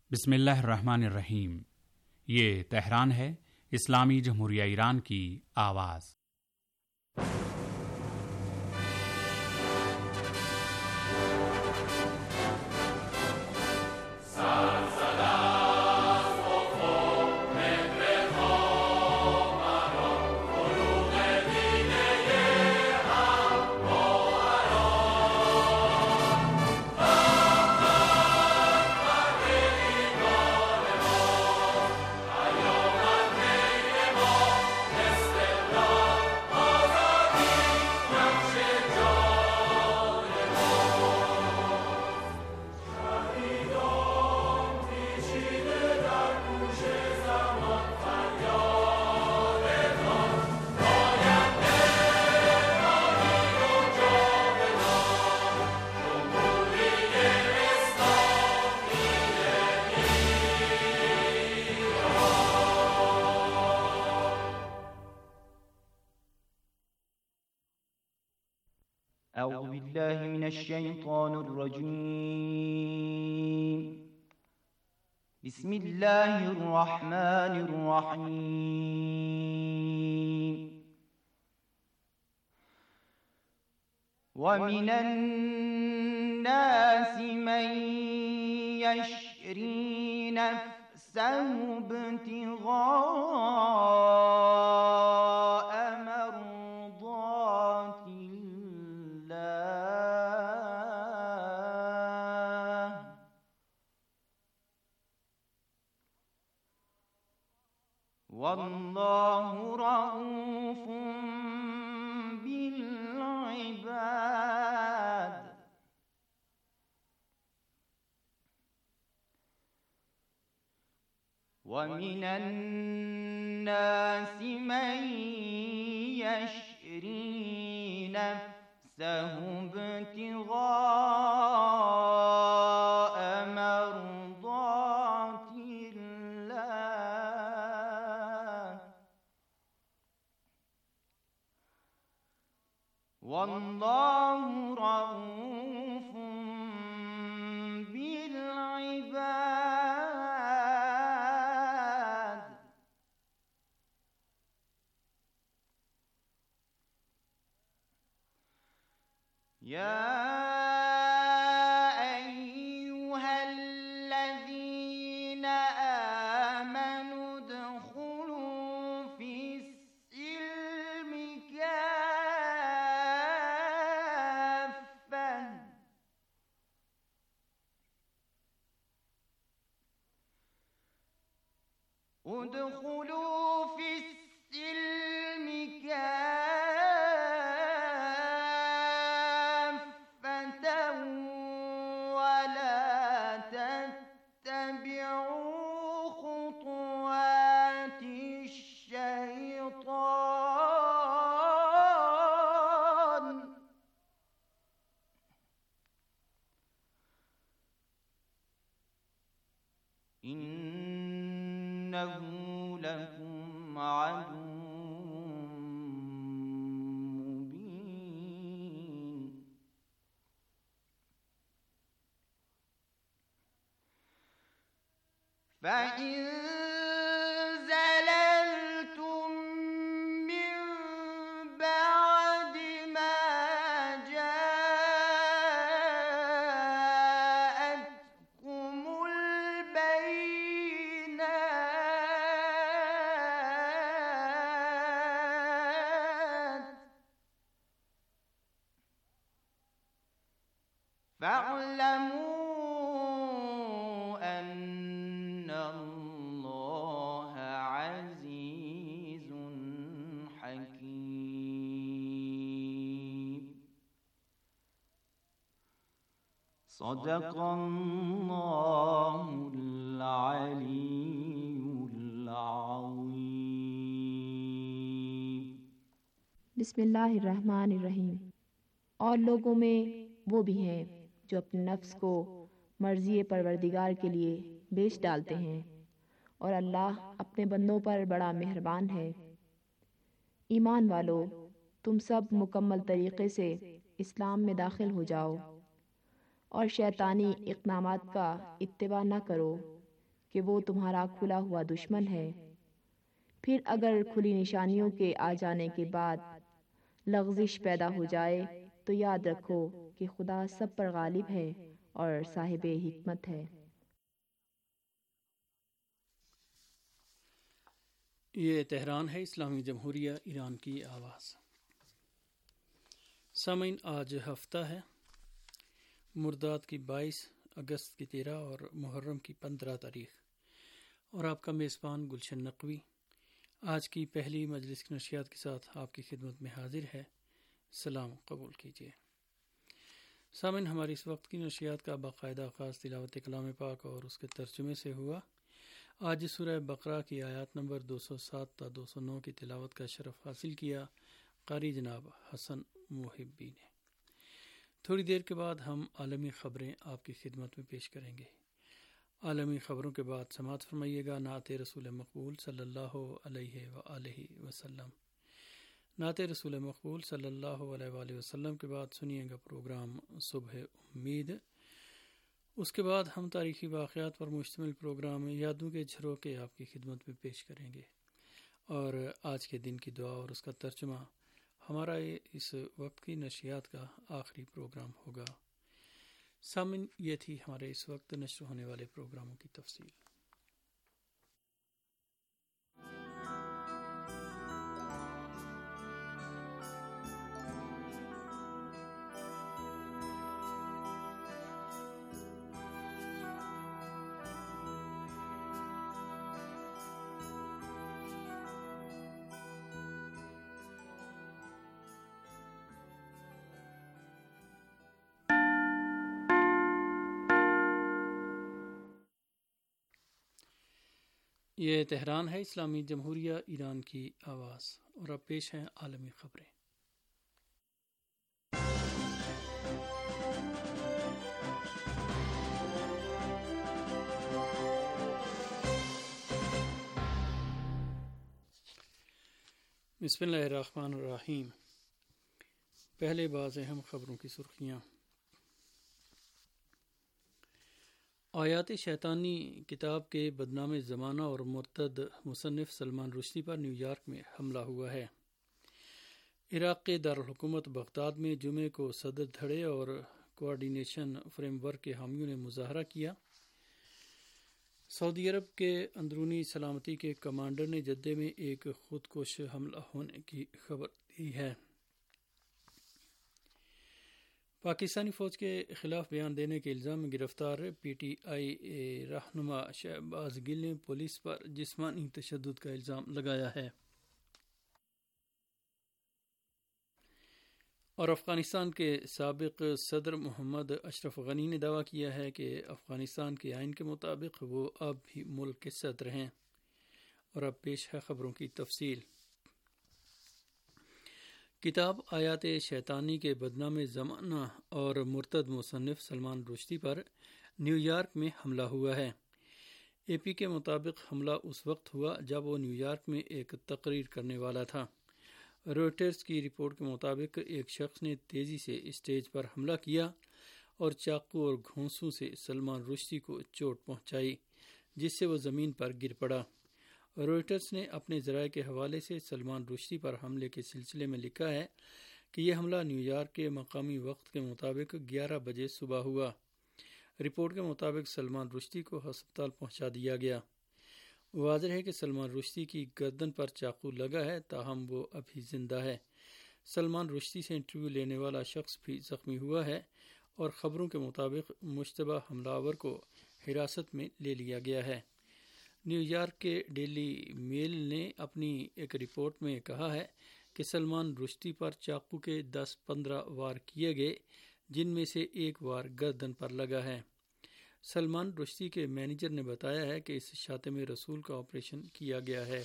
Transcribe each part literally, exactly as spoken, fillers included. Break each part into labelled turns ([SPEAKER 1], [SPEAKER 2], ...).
[SPEAKER 1] बिस्मिल्लाहिर्रहमानिर्रहीम। ये तेहरान है, इस्लामी जमहूरिया ईरान की आवाज़।
[SPEAKER 2] أعوذ بالله من الشيطان الرجيم. بسم الله الرحمن الرحيم. ومن الناس من يشري نفسه ابتغاء مرضات الله، والله رؤوف بالعباد. ومن الناس من يشري نفسه ابتغاء مرضات الله، والله رؤوف بالعباد. يا أيها الذين آمنوا ادخلوا في السلم كافة ادخلوا في السلم كافة ولا تتبعوا خطوات الشيطان، إنه لكم عدو مبين. فإن زللتم من بعد ما جاءتكم البينات فاعلموا أن الله عزيز حكيم. صدق الله العلي العظيم.
[SPEAKER 3] बिस्मिल्लाहिर्रहमानिर्रहीम। और लोगों में वो भी हैं जो अपने नफ्स को मर्ज़ी परवरदिगार के लिए बेच डालते हैं, और अल्लाह अपने बंदों पर बड़ा मेहरबान है। ईमान वालों, तुम सब मुकम्मल तरीक़े से इस्लाम में दाखिल हो जाओ और शैतानी इक़दामात का इत्तिबा न करो, کہ وہ تمہارا کھلا ہوا دشمن ہے۔ پھر اگر کھلی نشانیوں کے آ جانے کے بعد لغزش پیدا ہو جائے تو یاد رکھو کہ خدا سب پر غالب ہے اور صاحب حکمت ہے۔
[SPEAKER 4] یہ تہران ہے، اسلامی جمہوریہ ایران کی آواز۔ سامعین، آج ہفتہ ہے، مرداد کی بائیس، اگست کی تیرہ اور محرم کی پندرہ تاریخ، اور آپ کا میزبان گلشن نقوی آج کی پہلی مجلس کی نشریات کے ساتھ آپ کی خدمت میں حاضر ہے۔ سلام قبول کیجیے۔ سامعین، ہماری اس وقت کی نشریات کا باقاعدہ آغاز تلاوت کلام پاک اور اس کے ترجمے سے ہوا۔ آج سورہ بقرہ کی آیات نمبر دو سو سات تا دو سو نو کی تلاوت کا شرف حاصل کیا قاری جناب حسن محبی نے۔ تھوڑی دیر کے بعد ہم عالمی خبریں آپ کی خدمت میں پیش کریں گے۔ عالمی خبروں کے بعد سماعت فرمائیے گا نعت رسول مقبول صلی اللہ علیہ وآلہ وسلم۔ نعت رسول مقبول صلی اللہ علیہ وآلہ وسلم کے بعد سنیے گا پروگرام صبح امید۔ اس کے بعد ہم تاریخی واقعات پر مشتمل پروگرام یادوں کے جھروکے آپ کی خدمت میں پیش کریں گے، اور آج کے دن کی دعا اور اس کا ترجمہ ہمارا اس وقت کی نشریات کا آخری پروگرام ہوگا۔ سامن، یہ تھی ہمارے اس وقت نشر ہونے والے پروگراموں کی تفصیل۔ یہ تہران ہے، اسلامی جمہوریہ ایران کی آواز، اور اب پیش ہیں عالمی خبریں۔ بسم اللہ الرحمن الرحیم۔ پہلے بعض اہم خبروں کی سرخیاں۔ آیات شیطانی کتاب کے بدنام زمانہ اور مرتد مصنف سلمان رشدی پر نیو یارک میں حملہ ہوا ہے۔ عراق کے دارالحکومت بغداد میں جمعے کو صدر دھڑے اور کوارڈینیشن فریم ورک کے حامیوں نے مظاہرہ کیا۔ سعودی عرب کے اندرونی سلامتی کے کمانڈر نے جدہ میں ایک خودکش حملہ ہونے کی خبر دی ہے۔ پاکستانی فوج کے خلاف بیان دینے کے الزام میں گرفتار پی ٹی آئی رہنما شہباز گل نے پولیس پر جسمانی تشدد کا الزام لگایا ہے۔ اور افغانستان کے سابق صدر محمد اشرف غنی نے دعویٰ کیا ہے کہ افغانستان کے آئین کے مطابق وہ اب بھی ملک کے صدر ہیں۔ اور اب پیش ہے خبروں کی تفصیل۔ کتاب آیات شیطانی کے بدنام زمانہ اور مرتد مصنف سلمان رشدی پر نیو یارک میں حملہ ہوا ہے۔ اے پی کے مطابق حملہ اس وقت ہوا جب وہ نیو یارک میں ایک تقریر کرنے والا تھا۔ رویٹرز کی رپورٹ کے مطابق ایک شخص نے تیزی سے اسٹیج پر حملہ کیا اور چاقو اور گھونسوں سے سلمان رشدی کو چوٹ پہنچائی، جس سے وہ زمین پر گر پڑا۔ رویٹرز نے اپنے ذرائع کے حوالے سے سلمان رشدی پر حملے کے سلسلے میں لکھا ہے کہ یہ حملہ نیو یارک کے مقامی وقت کے مطابق گیارہ بجے صبح ہوا۔ رپورٹ کے مطابق سلمان رشدی کو ہسپتال پہنچا دیا گیا۔ واضح ہے کہ سلمان رشدی کی گردن پر چاقو لگا ہے، تاہم وہ ابھی زندہ ہے۔ سلمان رشدی سے انٹرویو لینے والا شخص بھی زخمی ہوا ہے، اور خبروں کے مطابق مشتبہ حملہ آور کو حراست میں لے لیا گیا ہے۔ نیو یارک کے ڈیلی میل نے اپنی ایک رپورٹ میں کہا ہے کہ سلمان رشدی پر چاقو کے دس پندرہ وار کیے گئے، جن میں سے ایک وار گردن پر لگا ہے۔ سلمان رشدی کے مینیجر نے بتایا ہے کہ اس شاتم رسول کا آپریشن کیا گیا ہے۔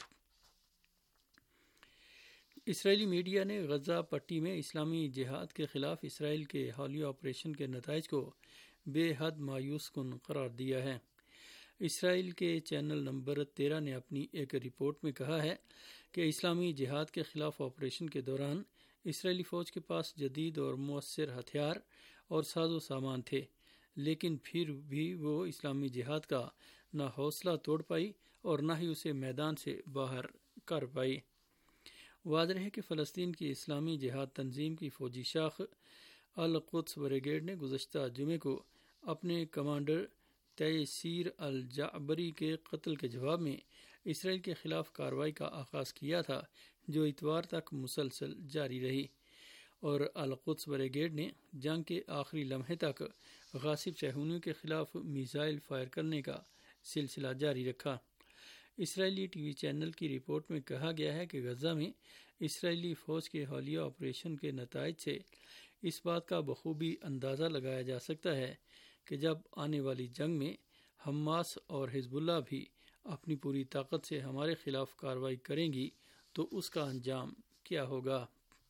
[SPEAKER 4] اسرائیلی میڈیا نے غزہ پٹی میں اسلامی جہاد کے خلاف اسرائیل کے حالیہ آپریشن کے نتائج کو بے حد مایوس کن قرار دیا ہے۔ اسرائیل کے چینل نمبر تیرہ نے اپنی ایک رپورٹ میں کہا ہے کہ اسلامی جہاد کے خلاف آپریشن کے دوران اسرائیلی فوج کے پاس جدید اور مؤثر ہتھیار اور ساز و سامان تھے، لیکن پھر بھی وہ اسلامی جہاد کا نہ حوصلہ توڑ پائی اور نہ ہی اسے میدان سے باہر کر پائی۔ واضح ہے کہ فلسطین کی اسلامی جہاد تنظیم کی فوجی شاخ القدس بریگیڈ نے گزشتہ جمعے کو اپنے کمانڈر تیسیر الجعبری کے قتل کے جواب میں اسرائیل کے خلاف کارروائی کا آغاز کیا تھا، جو اتوار تک مسلسل جاری رہی، اور القدس بریگیڈ نے جنگ کے آخری لمحے تک غاصب صہیونیوں کے خلاف میزائل فائر کرنے کا سلسلہ جاری رکھا۔ اسرائیلی ٹی وی چینل کی رپورٹ میں کہا گیا ہے کہ غزہ میں اسرائیلی فوج کے حالیہ آپریشن کے نتائج سے اس بات کا بخوبی اندازہ لگایا جا سکتا ہے کہ جب آنے والی جنگ میں حماس اور حزب اللہ بھی اپنی پوری طاقت سے ہمارے خلاف کارروائی کریں گی تو اس کا انجام کیا ہوگا۔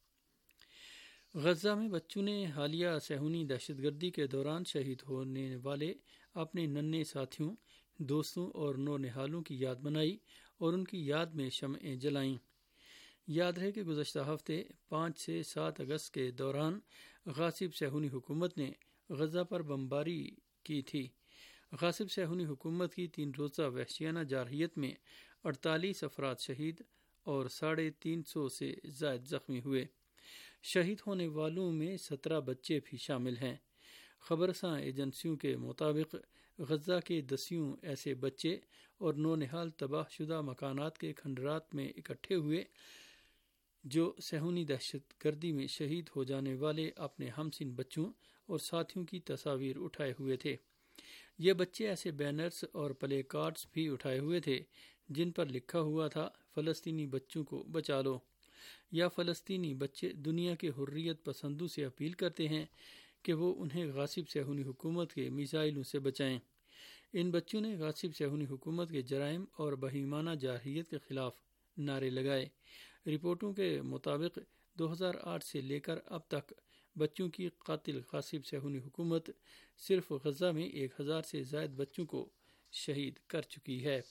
[SPEAKER 4] غزہ میں بچوں نے حالیہ صہیونی دہشت گردی کے دوران شہید ہونے والے اپنے ننھے ساتھیوں، دوستوں اور نونہالوں کی یاد منائی اور ان کی یاد میں شمعیں جلائیں۔ یاد ہے کہ گزشتہ ہفتے پانچ سے سات اگست کے دوران غاصب صہیونی حکومت نے غزہ پر بمباری کی تھی۔ غاصب صہیونی حکومت کی تین روزہ وحشیانہ جارحیت میں اڑتالیس افراد شہید اور ساڑھے تین سو سے زائد زخمی ہوئے۔ شہید ہونے والوں میں سترہ بچے بھی شامل ہیں۔ خبررساں ایجنسیوں کے مطابق غزہ کے دسیوں ایسے بچے اور نونہال تباہ شدہ مکانات کے کھنڈرات میں اکٹھے ہوئے جو صہیونی دہشت گردی میں شہید ہو جانے والے اپنے ہمسن بچوں اور ساتھیوں کی تصاویر اٹھائے ہوئے تھے۔ یہ بچے ایسے بینرز اور پلے کارڈز بھی اٹھائے ہوئے تھے جن پر لکھا ہوا تھا فلسطینی بچوں کو بچا لو، یا فلسطینی بچے دنیا کے حریت پسندوں سے اپیل کرتے ہیں کہ وہ انہیں غاصب صہیونی حکومت کے میزائلوں سے بچائیں۔ ان بچوں نے غاصب صہیونی حکومت کے جرائم اور بہیمانہ جارحیت کے خلاف نعرے لگائے۔ رپورٹوں کے مطابق دو ہزار آٹھ سے لے کر اب تک بچوں کی قاتل غاصب صہیونی حکومت صرف غزہ میں ایک ہزار سے زائد بچوں کو شہید کر چکی ہے۔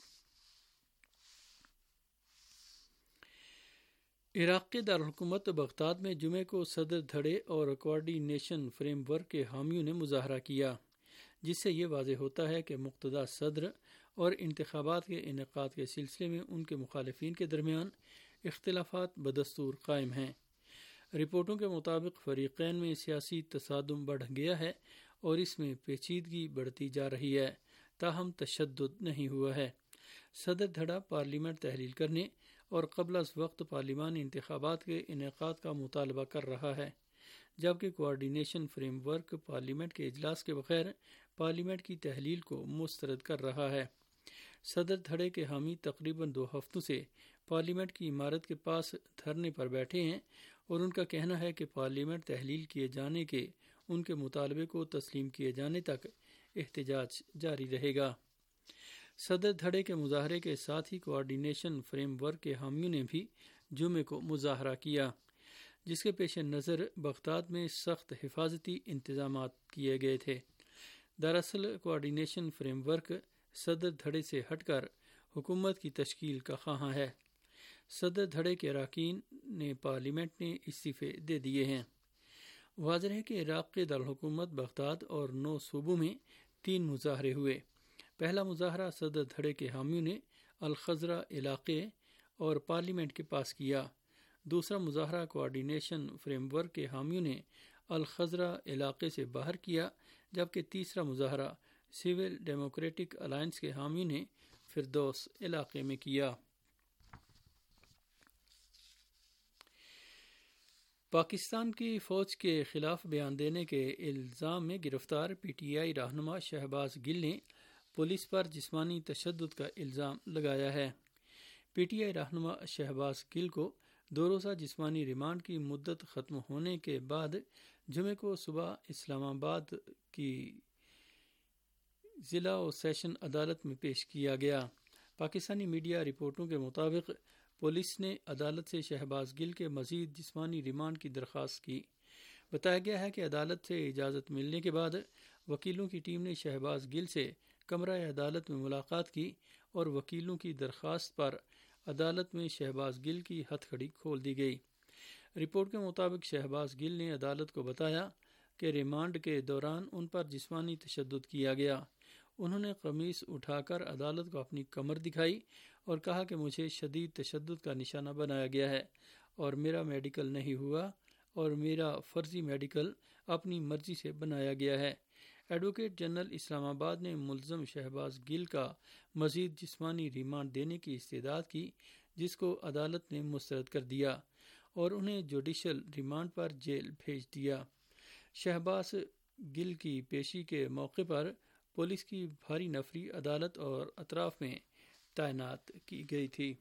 [SPEAKER 4] عراق کے دارالحکومت بغداد میں جمعے کو صدر دھڑے اور کوارڈینیشن فریم ورک کے حامیوں نے مظاہرہ کیا، جس سے یہ واضح ہوتا ہے کہ مقتدر صدر اور انتخابات کے انعقاد کے سلسلے میں ان کے مخالفین کے درمیان اختلافات بدستور قائم ہیں۔ رپورٹوں کے مطابق فریقین میں سیاسی تصادم بڑھ گیا ہے اور اس میں پیچیدگی بڑھتی جا رہی ہے، تاہم تشدد نہیں ہوا ہے۔ صدر دھڑا پارلیمنٹ تحلیل کرنے اور قبل از وقت پارلیمانی انتخابات کے انعقاد کا مطالبہ کر رہا ہے، جبکہ کوارڈینیشن فریم ورک پارلیمنٹ کے اجلاس کے بغیر پارلیمنٹ کی تحلیل کو مسترد کر رہا ہے۔ صدر دھڑے کے حامی تقریباً دو ہفتوں سے پارلیمنٹ کی عمارت کے پاس دھرنے پر بیٹھے ہیں اور ان کا کہنا ہے کہ پارلیمنٹ تحلیل کیے جانے کے ان کے مطالبے کو تسلیم کیے جانے تک احتجاج جاری رہے گا۔ صدر دھڑے کے مظاہرے کے ساتھ ہی کوارڈینیشن فریم ورک کے حامیوں نے بھی جمعے کو مظاہرہ کیا، جس کے پیش نظر بغداد میں سخت حفاظتی انتظامات کیے گئے تھے۔ دراصل کوارڈینیشن فریم ورک صدر دھڑے سے ہٹ کر حکومت کی تشکیل کا خواہاں ہے۔ صدر دھڑے کے اراکین نے پارلیمنٹ نے استعفے دے دیے ہیں۔ واضح ہے کہ عراق کے دارالحکومت بغداد اور نو صوبوں میں تین مظاہرے ہوئے۔ پہلا مظاہرہ صدر دھڑے کے حامیوں نے الخضرا علاقے اور پارلیمنٹ کے پاس کیا۔ دوسرا مظاہرہ کوارڈینیشن فریم ورک کے حامیوں نے الخضرا علاقے سے باہر کیا، جبکہ تیسرا مظاہرہ سول ڈیموکریٹک الائنس کے حامیوں نے فردوس علاقے میں کیا۔ پاکستان کی فوج کے خلاف بیان دینے کے الزام میں گرفتار پی ٹی آئی رہنما شہباز گل نے پولیس پر جسمانی تشدد کا الزام لگایا ہے۔ پی ٹی آئی رہنما شہباز گل کو دو روزہ جسمانی ریمانڈ کی مدت ختم ہونے کے بعد جمعے کو صبح اسلام آباد کی ضلع و سیشن عدالت میں پیش کیا گیا۔ پاکستانی میڈیا رپورٹوں کے مطابق پولیس نے عدالت سے شہباز گل کے مزید جسمانی ریمانڈ کی درخواست کی۔ بتایا گیا ہے کہ عدالت سے اجازت ملنے کے بعد وکیلوں کی ٹیم نے شہباز گل سے کمرہ عدالت میں ملاقات کی اور وکیلوں کی درخواست پر عدالت میں شہباز گل کی ہتھ کڑی کھول دی گئی۔ رپورٹ کے مطابق شہباز گل نے عدالت کو بتایا کہ ریمانڈ کے دوران ان پر جسمانی تشدد کیا گیا۔ انہوں نے قمیص اٹھا کر عدالت کو اپنی کمر دکھائی اور کہا کہ مجھے شدید تشدد کا نشانہ بنایا گیا ہے اور میرا میڈیکل نہیں ہوا اور میرا فرضی میڈیکل اپنی مرضی سے بنایا گیا ہے۔ ایڈوکیٹ جنرل اسلام آباد نے ملزم شہباز گل کا مزید جسمانی ریمانڈ دینے کی استدعا کی، جس کو عدالت نے مسترد کر دیا اور انہیں جوڈیشل ریمانڈ پر جیل بھیج دیا۔ شہباز گل کی پیشی کے موقع پر پولیس کی بھاری نفری عدالت اور اطراف میں تعینات کی گئی تھی۔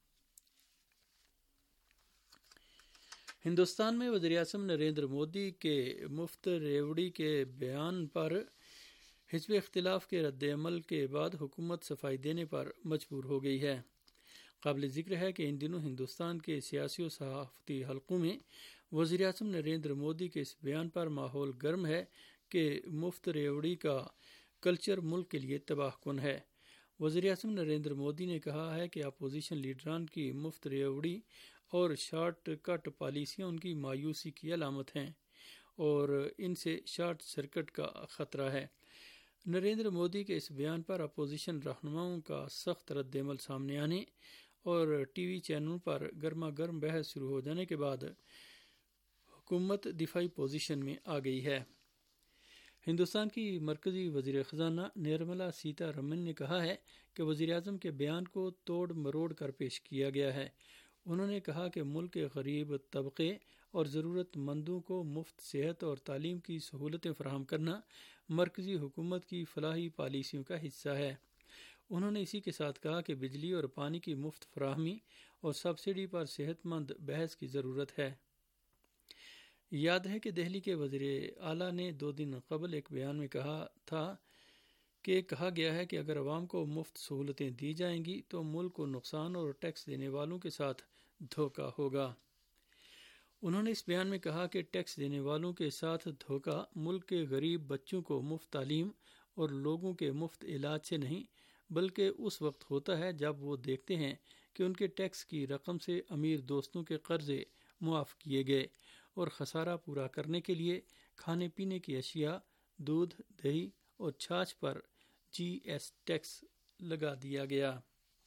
[SPEAKER 4] ہندوستان میں وزیر اعظم نریندر مودی کے مفت ریوڑی کے بیان پر حزب اختلاف کے رد عمل کے بعد حکومت صفائی دینے پر مجبور ہو گئی ہے۔ قابل ذکر ہے کہ ان دنوں ہندوستان کے سیاسی و صحافتی حلقوں میں وزیر اعظم نریندر مودی کے اس بیان پر ماحول گرم ہے کہ مفت ریوڑی کا کلچر ملک کے لیے تباہ کن ہے۔ وزیر اعظم نریندر مودی نے کہا ہے کہ اپوزیشن لیڈران کی مفت ریوڑی اور شارٹ کٹ پالیسیاں ان کی مایوسی کی علامت ہیں اور ان سے شارٹ سرکٹ کا خطرہ ہے۔ نریندر مودی کے اس بیان پر اپوزیشن رہنماؤں کا سخت رد عمل سامنے آنے اور ٹی وی چینلوں پر گرما گرم بحث شروع ہو جانے کے بعد حکومت دفاعی پوزیشن میں آ گئی ہے۔ ہندوستان کی مرکزی وزیر خزانہ نرملا سیتا رمن نے کہا ہے کہ وزیر اعظم کے بیان کو توڑ مروڑ کر پیش کیا گیا ہے۔ انہوں نے کہا کہ ملک کے غریب طبقے اور ضرورت مندوں کو مفت صحت اور تعلیم کی سہولتیں فراہم کرنا مرکزی حکومت کی فلاحی پالیسیوں کا حصہ ہے۔ انہوں نے اسی کے ساتھ کہا کہ بجلی اور پانی کی مفت فراہمی اور سبسڈی پر صحت مند بحث کی ضرورت ہے۔ یاد ہے کہ دہلی کے وزیر اعلیٰ نے دو دن قبل ایک بیان میں کہا تھا کہ کہا گیا ہے کہ اگر عوام کو مفت سہولتیں دی جائیں گی تو ملک کو نقصان اور ٹیکس دینے والوں کے ساتھ دھوکہ ہوگا۔ انہوں نے اس بیان میں کہا کہ ٹیکس دینے والوں کے ساتھ دھوکہ ملک کے غریب بچوں کو مفت تعلیم اور لوگوں کے مفت علاج سے نہیں بلکہ اس وقت ہوتا ہے جب وہ دیکھتے ہیں کہ ان کے ٹیکس کی رقم سے امیر دوستوں کے قرضے معاف کیے گئے اور خسارہ پورا کرنے کے لیے کھانے پینے کی اشیاء، دودھ، دہی اور چھاچھ پر جی ایس ٹیکس لگا دیا گیا۔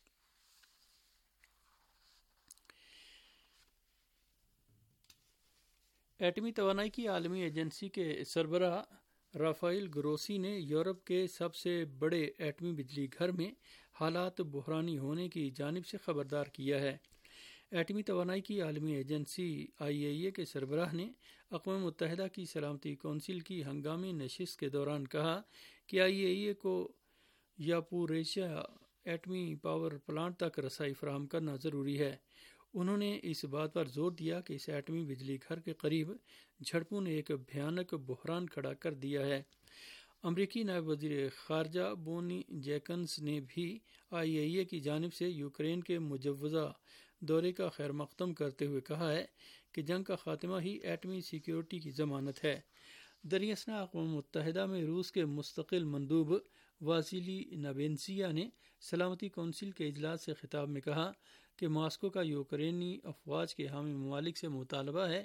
[SPEAKER 4] ایٹمی توانائی کی عالمی ایجنسی کے سربراہ رافائل گروسی نے یورپ کے سب سے بڑے ایٹمی بجلی گھر میں حالات بحرانی ہونے کی جانب سے خبردار کیا ہے۔ ایٹمی توانائی کی عالمی ایجنسی آئی اے ای اے کے سربراہ نے اقوام متحدہ کی سلامتی کونسل کی ہنگامی نشست کے دوران کہا کہ آئی اے ای اے کو یاپوریشیا ایٹمی پاور پلانٹ تک رسائی فراہم کرنا ضروری ہے۔ انہوں نے اس بات پر زور دیا کہ اس ایٹمی بجلی گھر کے قریب جھڑپوں نے ایک بھیانک بحران کھڑا کر دیا ہے۔ امریکی نائب وزیر خارجہ بونی جیکنز نے بھی آئی اے ای اے کی جانب سے یوکرین کے مجوزہ دورے کا خیر مقدم کرتے ہوئے کہا ہے کہ جنگ کا خاتمہ ہی ایٹمی سیکیورٹی کی ضمانت ہے۔ دریاسنا اقوام متحدہ میں روس کے مستقل مندوب واسیلی نابینسیا نے سلامتی کونسل کے اجلاس سے خطاب میں کہا کہ ماسکو کا یوکرینی افواج کے حامی ممالک سے مطالبہ ہے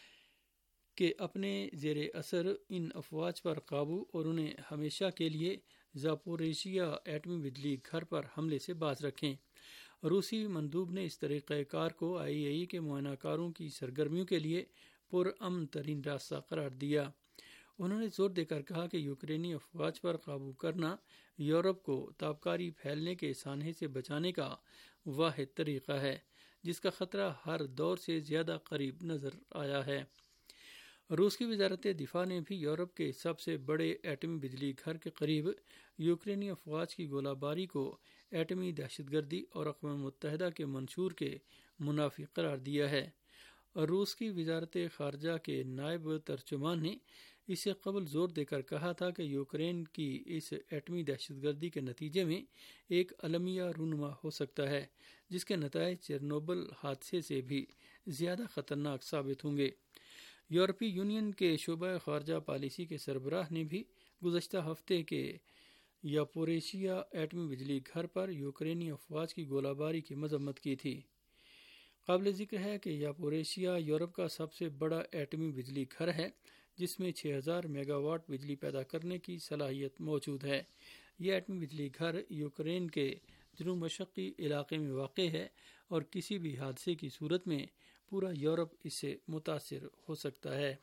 [SPEAKER 4] کہ اپنے زیر اثر ان افواج پر قابو اور انہیں ہمیشہ کے لیے زاپوریشیا ایٹمی بجلی گھر پر حملے سے باز رکھیں۔ روسی مندوب نے اس طریقہ کار کو آئی اے ای اے کے معائنہ کاروں کی سرگرمیوں کے لیے پرامن ترین راستہ قرار دیا۔ انہوں نے زور دے کر کہا کہ یوکرینی افواج پر قابو کرنا یورپ کو تابکاری پھیلنے کے سانحے سے بچانے کا واحد طریقہ ہے جس کا خطرہ ہر دور سے زیادہ قریب نظر آیا ہے۔ روس کی وزارت دفاع نے بھی یورپ کے سب سے بڑے ایٹمی بجلی گھر کے قریب یوکرینی افواج کی گولہ باری کو ایٹمی دہشت گردی اور اقوام متحدہ کے منشور کے منافی قرار دیا ہے۔ روس کی وزارت خارجہ کے نائب ترجمان نے اس سے قبل زور دے کر کہا تھا کہ یوکرین کی اس ایٹمی دہشت گردی کے نتیجے میں ایک المیہ رونما ہو سکتا ہے جس کے نتائج چیرنوبل حادثے سے بھی زیادہ خطرناک ثابت ہوں گے۔ یورپی یونین کے شعبہ خارجہ پالیسی کے سربراہ نے بھی گزشتہ ہفتے کے یاپوریشیا ایٹمی بجلی گھر پر یوکرینی افواج کی گولہ باری کی مذمت کی تھی۔ قابل ذکر ہے کہ یاپوریشیا یورپ کا سب سے بڑا ایٹمی بجلی گھر ہے جس میں چھ ہزار میگا واٹ بجلی پیدا کرنے کی صلاحیت موجود ہے۔ یہ ایٹمی بجلی گھر یوکرین کے جنوب مشرقی علاقے میں واقع ہے اور کسی بھی حادثے کی صورت میں پورا یورپ اس سے متاثر ہو سکتا ہے۔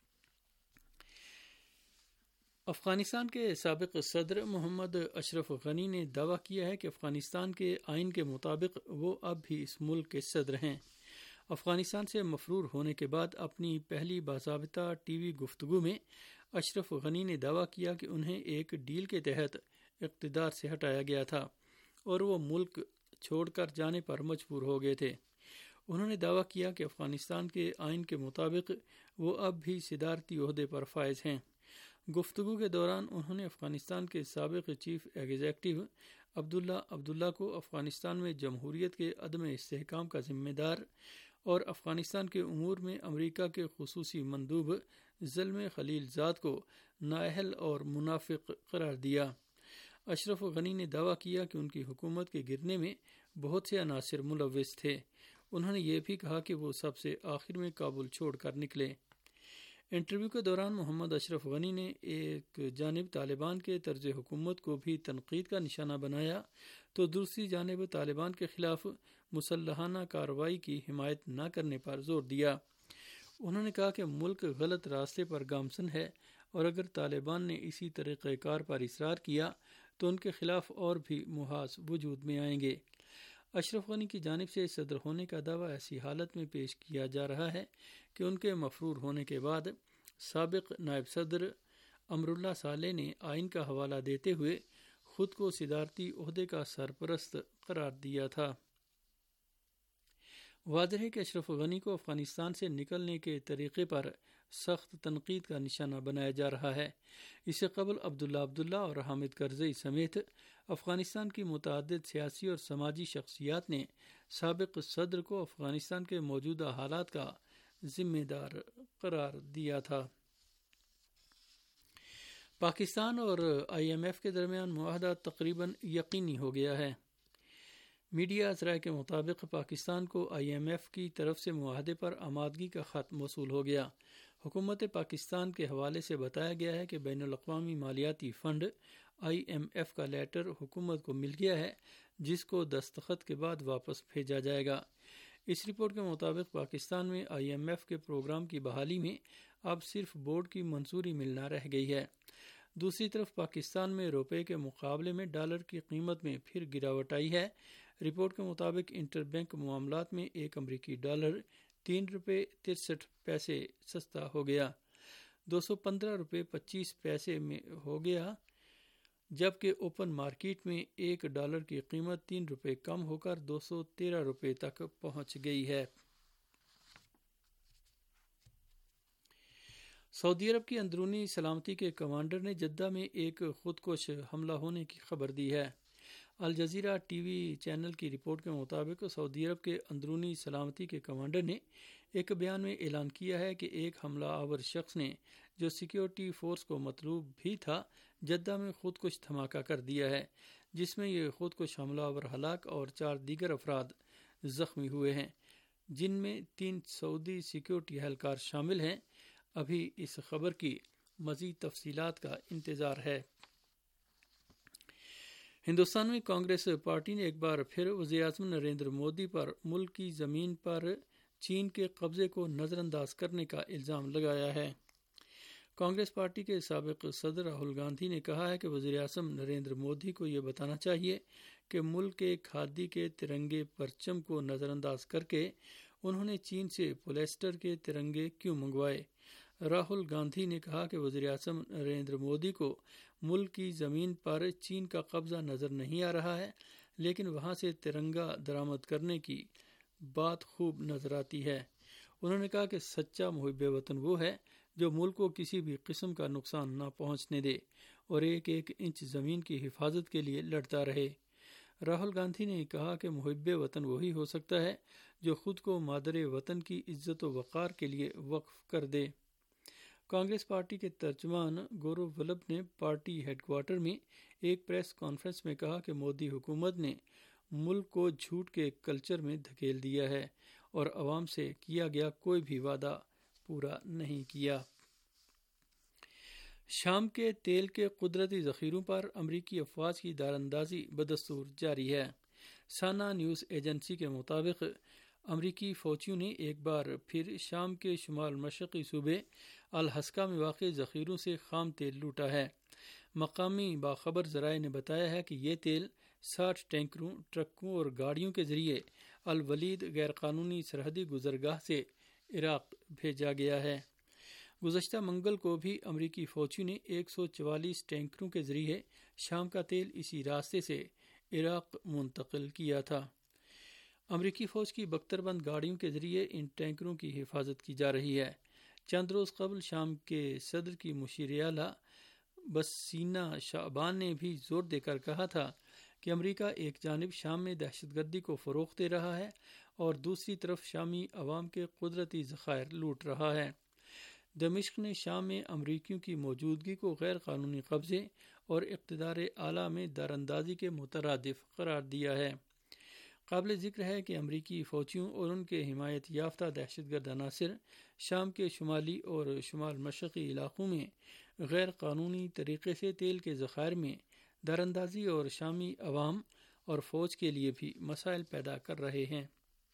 [SPEAKER 4] افغانستان کے سابق صدر محمد اشرف غنی نے دعویٰ کیا ہے کہ افغانستان کے آئین کے مطابق وہ اب بھی اس ملک کے صدر ہیں۔ افغانستان سے مفرور ہونے کے بعد اپنی پہلی باضابطہ ٹی وی گفتگو میں اشرف غنی نے دعویٰ کیا کہ انہیں ایک ڈیل کے تحت اقتدار سے ہٹایا گیا تھا اور وہ ملک چھوڑ کر جانے پر مجبور ہو گئے تھے۔ انہوں نے دعویٰ کیا کہ افغانستان کے آئین کے مطابق وہ اب بھی صدارتی عہدے پر فائز ہیں۔ گفتگو کے دوران انہوں نے افغانستان کے سابق چیف ایگزیکٹو عبداللہ عبداللہ کو افغانستان میں جمہوریت کے عدم استحکام کا ذمہ دار اور افغانستان کے امور میں امریکہ کے خصوصی مندوب زلم خلیل زاد کو نااہل اور منافق قرار دیا۔ اشرف غنی نے دعویٰ کیا کہ ان کی حکومت کے گرنے میں بہت سے عناصر ملوث تھے۔ انہوں نے یہ بھی کہا کہ وہ سب سے آخر میں کابل چھوڑ کر نکلے۔ انٹرویو کے دوران محمد اشرف غنی نے ایک جانب طالبان کے طرز حکومت کو بھی تنقید کا نشانہ بنایا تو دوسری جانب طالبان کے خلاف مسلحانہ کارروائی کی حمایت نہ کرنے پر زور دیا۔ انہوں نے کہا کہ ملک غلط راستے پر گامزن ہے اور اگر طالبان نے اسی طریقہ کار پر اصرار کیا تو ان کے خلاف اور بھی محاذ وجود میں آئیں گے۔ اشرف غنی کی جانب سے صدر ہونے کا دعویٰ ایسی حالت میں پیش کیا جا رہا ہے کہ ان کے مفرور ہونے کے بعد سابق نائب صدر امراللہ صالح نے آئین کا حوالہ دیتے ہوئے خود کو صدارتی عہدے کا سرپرست قرار دیا تھا۔ واضح ہے کہ اشرف غنی کو افغانستان سے نکلنے کے طریقے پر سخت تنقید کا نشانہ بنایا جا رہا ہے۔ اس سے قبل عبداللہ عبداللہ اور حامد کرزئی سمیت افغانستان کی متعدد سیاسی اور سماجی شخصیات نے سابق صدر کو افغانستان کے موجودہ حالات کا ذمہ دار قرار دیا تھا۔ پاکستان اور آئی ایم ایف کے درمیان معاہدہ تقریباً یقینی ہو گیا ہے۔ میڈیا ذرائع کے مطابق پاکستان کو آئی ایم ایف کی طرف سے معاہدے پر آمادگی کا خط موصول ہو گیا۔ حکومت پاکستان کے حوالے سے بتایا گیا ہے کہ بین الاقوامی مالیاتی فنڈ آئی ایم ایف کا لیٹر حکومت کو مل گیا ہے جس کو دستخط کے بعد واپس بھیجا جائے گا۔ اس رپورٹ کے مطابق پاکستان میں آئی ایم ایف کے پروگرام کی بحالی میں اب صرف بورڈ کی منظوری ملنا رہ گئی ہے۔ دوسری طرف پاکستان میں روپے کے مقابلے میں ڈالر کی قیمت میں پھر گراوٹ آئی ہے۔ رپورٹ کے مطابق انٹر بینک معاملات میں ایک امریکی ڈالر تین روپے ترسٹھ پیسے سستا ہو گیا، دو سو پندرہ روپے پچیس پیسے میں ہو گیا، جبکہ اوپن مارکیٹ میں ایک ڈالر کی قیمت تین روپے کم ہو کر دو سو تیرہ روپے تک پہنچ گئی ہے۔ سعودی عرب کی اندرونی سلامتی کے کمانڈر نے جدہ میں ایک خودکش حملہ ہونے کی خبر دی ہے۔ الجزیرہ ٹی وی چینل کی رپورٹ کے مطابق سعودی عرب کے اندرونی سلامتی کے کمانڈر نے ایک بیان میں اعلان کیا ہے کہ ایک حملہ آور شخص نے جو سیکیورٹی فورس کو مطلوب بھی تھا جدہ میں خودکش دھماکہ کر دیا ہے، جس میں یہ خودکش حملہ آور ہلاک اور چار دیگر افراد زخمی ہوئے ہیں، جن میں تین سعودی سیکیورٹی اہلکار شامل ہیں۔ ابھی اس خبر کی مزید تفصیلات کا انتظار ہے۔ ہندوستان میں کانگریس پارٹی نے ایک بار پھر وزیر اعظم نریندر مودی پر ملک کی زمین پر چین کے قبضے کو نظر انداز کرنے کا الزام لگایا ہے۔ کانگریس پارٹی کے سابق صدر راہل گاندھی نے کہا ہے کہ وزیر اعظم نریندر مودی کو یہ بتانا چاہیے کہ ملک کے کھادی کے ترنگے پرچم کو نظر انداز کر کے انہوں نے چین سے پولیسٹر کے ترنگے کیوں منگوائے۔ راہل گاندھی نے کہا کہ وزیر اعظم نریندر مودی کو ملک کی زمین پر چین کا قبضہ نظر نہیں آ رہا ہے، لیکن وہاں سے ترنگا درآمد کرنے کی بات خوب نظر آتی ہے۔ انہوں نے کہا کہ سچا محب وطن وہ ہے جو ملک کو کسی بھی قسم کا نقصان نہ پہنچنے دے اور ایک ایک انچ زمین کی حفاظت کے لیے لڑتا رہے۔ راہل گاندھی نے کہا کہ محب وطن وہی ہو سکتا ہے جو خود کو مادر وطن کی عزت و وقار کے لیے وقف کر دے۔ کانگریس پارٹی کے ترجمان گورو ولبھ نے پارٹی ہیڈ کوارٹر میں ایک پریس کانفرنس میں کہا کہ مودی حکومت نے ملک کو جھوٹ کے کلچر میں دھکیل دیا ہے اور عوام سے کیا گیا کوئی بھی وعدہ پورا نہیں کیا۔ شام کے تیل کے قدرتی ذخیروں پر امریکی افواج کی داراندازی بدستور جاری ہے۔ سانا نیوز ایجنسی کے مطابق امریکی فوجیوں نے ایک بار پھر شام کے شمال مشرقی صوبے الحسکا میں واقع ذخیروں سے خام تیل لوٹا ہے۔ مقامی باخبر ذرائع نے بتایا ہے کہ یہ تیل ساٹھ ٹینکروں، ٹرکوں اور گاڑیوں کے ذریعے الولید غیر قانونی سرحدی گزرگاہ سے عراق بھیجا گیا ہے۔ گزشتہ منگل کو بھی امریکی فوجیوں نے ایک سو چوالیس ٹینکروں کے ذریعے شام کا تیل اسی راستے سے عراق منتقل کیا تھا۔ امریکی فوج کی بختر بند گاڑیوں کے ذریعے ان ٹینکروں کی حفاظت کی جا رہی ہے۔ چند روز قبل شام کے صدر کی مشیر اعلیٰ بسینا شعبان نے بھی زور دے کر کہا تھا کہ امریکہ ایک جانب شام میں دہشت گردی کو فروغ دے رہا ہے اور دوسری طرف شامی عوام کے قدرتی ذخائر لوٹ رہا ہے۔ دمشق نے شام میں امریکیوں کی موجودگی کو غیر قانونی قبضے اور اقتدار اعلیٰ میں داراندازی کے مترادف قرار دیا ہے۔ قابل ذکر ہے کہ امریکی فوجیوں اور ان کے حمایت یافتہ دہشت گرد عناصر شام کے شمالی اور شمال مشرقی علاقوں میں غیر قانونی طریقے سے تیل کے ذخائر میں داراندازی اور شامی عوام اور فوج کے لیے بھی مسائل پیدا کر رہے ہیں۔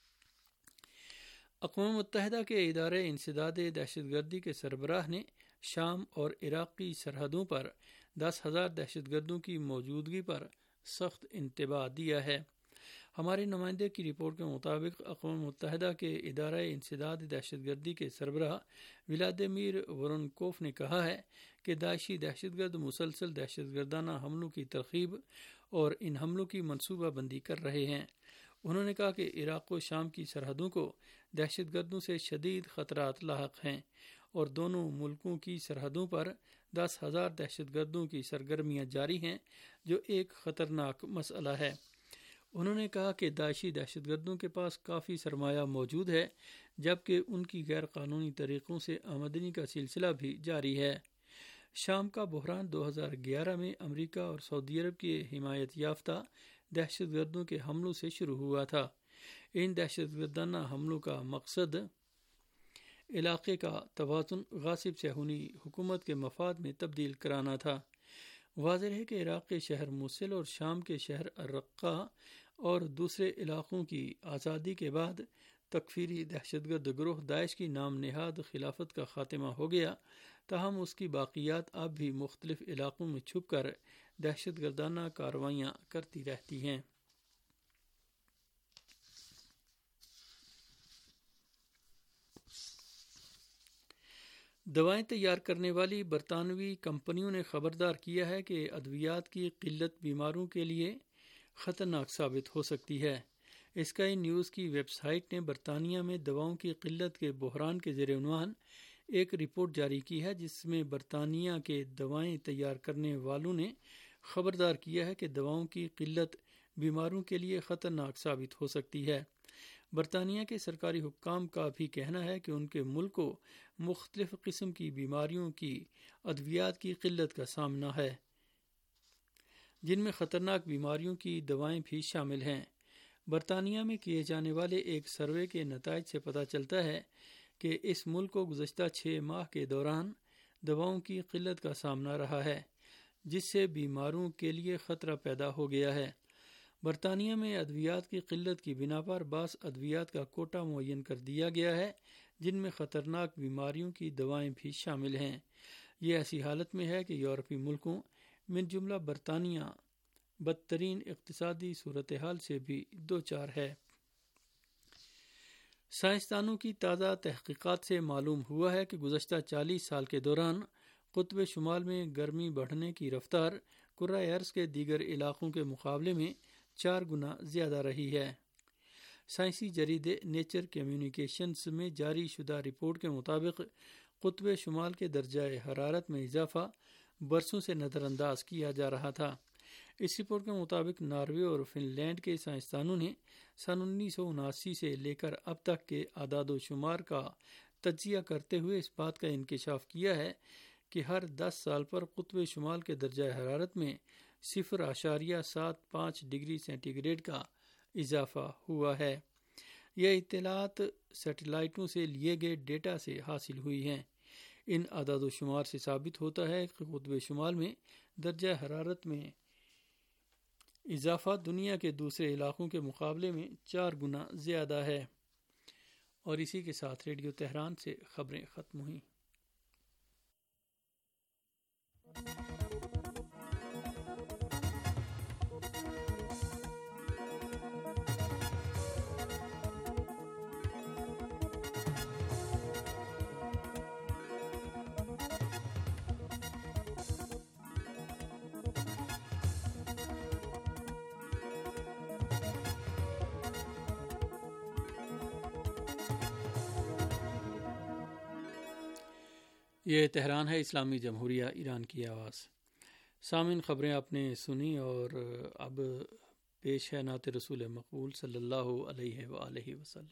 [SPEAKER 4] اقوام متحدہ کے ادارے انسداد دہشت گردی کے سربراہ نے شام اور عراق کی سرحدوں پر دس ہزار دہشت گردوں کی موجودگی پر سخت انتباہ دیا ہے۔ ہمارے نمائندے کی رپورٹ کے مطابق اقوام متحدہ کے ادارہ انسداد دہشت گردی کے سربراہ ولادیمیر ورنکوف نے کہا ہے کہ داعشی دہشت گرد مسلسل دہشت گردانہ حملوں کی ترغیب اور ان حملوں کی منصوبہ بندی کر رہے ہیں۔ انہوں نے کہا کہ عراق و شام کی سرحدوں کو دہشت گردوں سے شدید خطرات لاحق ہیں اور دونوں ملکوں کی سرحدوں پر دس ہزار دہشت گردوں کی سرگرمیاں جاری ہیں، جو ایک خطرناک مسئلہ ہے۔ انہوں نے کہا کہ داعشی دہشت گردوں کے پاس کافی سرمایہ موجود ہے، جبکہ ان کی غیر قانونی طریقوں سے آمدنی کا سلسلہ بھی جاری ہے۔ شام کا بحران دو ہزار گیارہ میں امریکہ اور سعودی عرب کی حمایت یافتہ دہشت گردوں کے حملوں سے شروع ہوا تھا۔ ان دہشت گردانہ حملوں کا مقصد علاقے کا توازن غاصب صہیونی حکومت کے مفاد میں تبدیل کرانا تھا۔ واضح ہے کہ عراق کے شہر موصل اور شام کے شہر الرقہ اور دوسرے علاقوں کی آزادی کے بعد تکفیری دہشت گرد گروہ داعش کی نام نہاد خلافت کا خاتمہ ہو گیا، تاہم اس کی باقیات اب بھی مختلف علاقوں میں چھپ کر دہشت گردانہ کارروائیاں کرتی رہتی ہیں۔ دوائیں تیار کرنے والی برطانوی کمپنیوں نے خبردار کیا ہے کہ ادویات کی قلت بیماروں کے لیے خطرناک ثابت ہو سکتی ہے۔ اسکائی نیوز کی ویب سائٹ نے برطانیہ میں دواؤں کی قلت کے بحران کے زیر عنوان ایک رپورٹ جاری کی ہے، جس میں برطانیہ کے دوائیں تیار کرنے والوں نے خبردار کیا ہے کہ دواؤں کی قلت بیماروں کے لیے خطرناک ثابت ہو سکتی ہے۔ برطانیہ کے سرکاری حکام کا بھی کہنا ہے کہ ان کے ملک کو مختلف قسم کی بیماریوں کی ادویات کی قلت کا سامنا ہے، جن میں خطرناک بیماریوں کی دوائیں بھی شامل ہیں۔ برطانیہ میں کیے جانے والے ایک سروے کے نتائج سے پتہ چلتا ہے کہ اس ملک کو گزشتہ چھ ماہ کے دوران دواؤں کی قلت کا سامنا رہا ہے، جس سے بیماروں کے لیے خطرہ پیدا ہو گیا ہے۔ برطانیہ میں ادویات کی قلت کی بنا پر بعض ادویات کا کوٹا معین کر دیا گیا ہے، جن میں خطرناک بیماریوں کی دوائیں بھی شامل ہیں۔ یہ ایسی حالت میں ہے کہ یورپی ملکوں من جملہ برطانیہ بدترین اقتصادی صورتحال سے بھی دوچار ہے۔ سائنسدانوں کی تازہ تحقیقات سے معلوم ہوا ہے کہ گزشتہ چالیس سال کے دوران قطب شمال میں گرمی بڑھنے کی رفتار کرۂ ارض کے دیگر علاقوں کے مقابلے میں چار گنا زیادہ رہی ہے۔ سائنسی جریدے نیچر کمیونیکیشنز میں جاری شدہ رپورٹ کے مطابق قطب شمال کے درجہ حرارت میں اضافہ برسوں سے نظر انداز کیا جا رہا تھا۔ اس رپورٹ کے مطابق ناروے اور فن لینڈ کے سائنسدانوں نے سن انیس سو اناسی سے لے کر اب تک کے اعداد و شمار کا تجزیہ کرتے ہوئے اس بات کا انکشاف کیا ہے کہ ہر دس سال پر قطب شمال کے درجہ حرارت میں صفر اشاریہ سات پانچ ڈگری سینٹی گریڈ کا اضافہ ہوا ہے۔ یہ اطلاعات سیٹلائٹوں سے لیے گئے ڈیٹا سے حاصل ہوئی ہیں۔ ان اعداد و شمار سے ثابت ہوتا ہے کہ قطب شمال میں درجہ حرارت میں اضافہ دنیا کے دوسرے علاقوں کے مقابلے میں چار گنا زیادہ ہے۔ اور اسی کے ساتھ ریڈیو تہران سے خبریں ختم ہوئیں۔ یہ تہران ہے، اسلامی جمہوریہ ایران کی آواز۔ سامعین، خبریں آپ نے سنی اور اب پیش ہے نعت رسول مقبول صلی اللہ علیہ وآلہ وسلم۔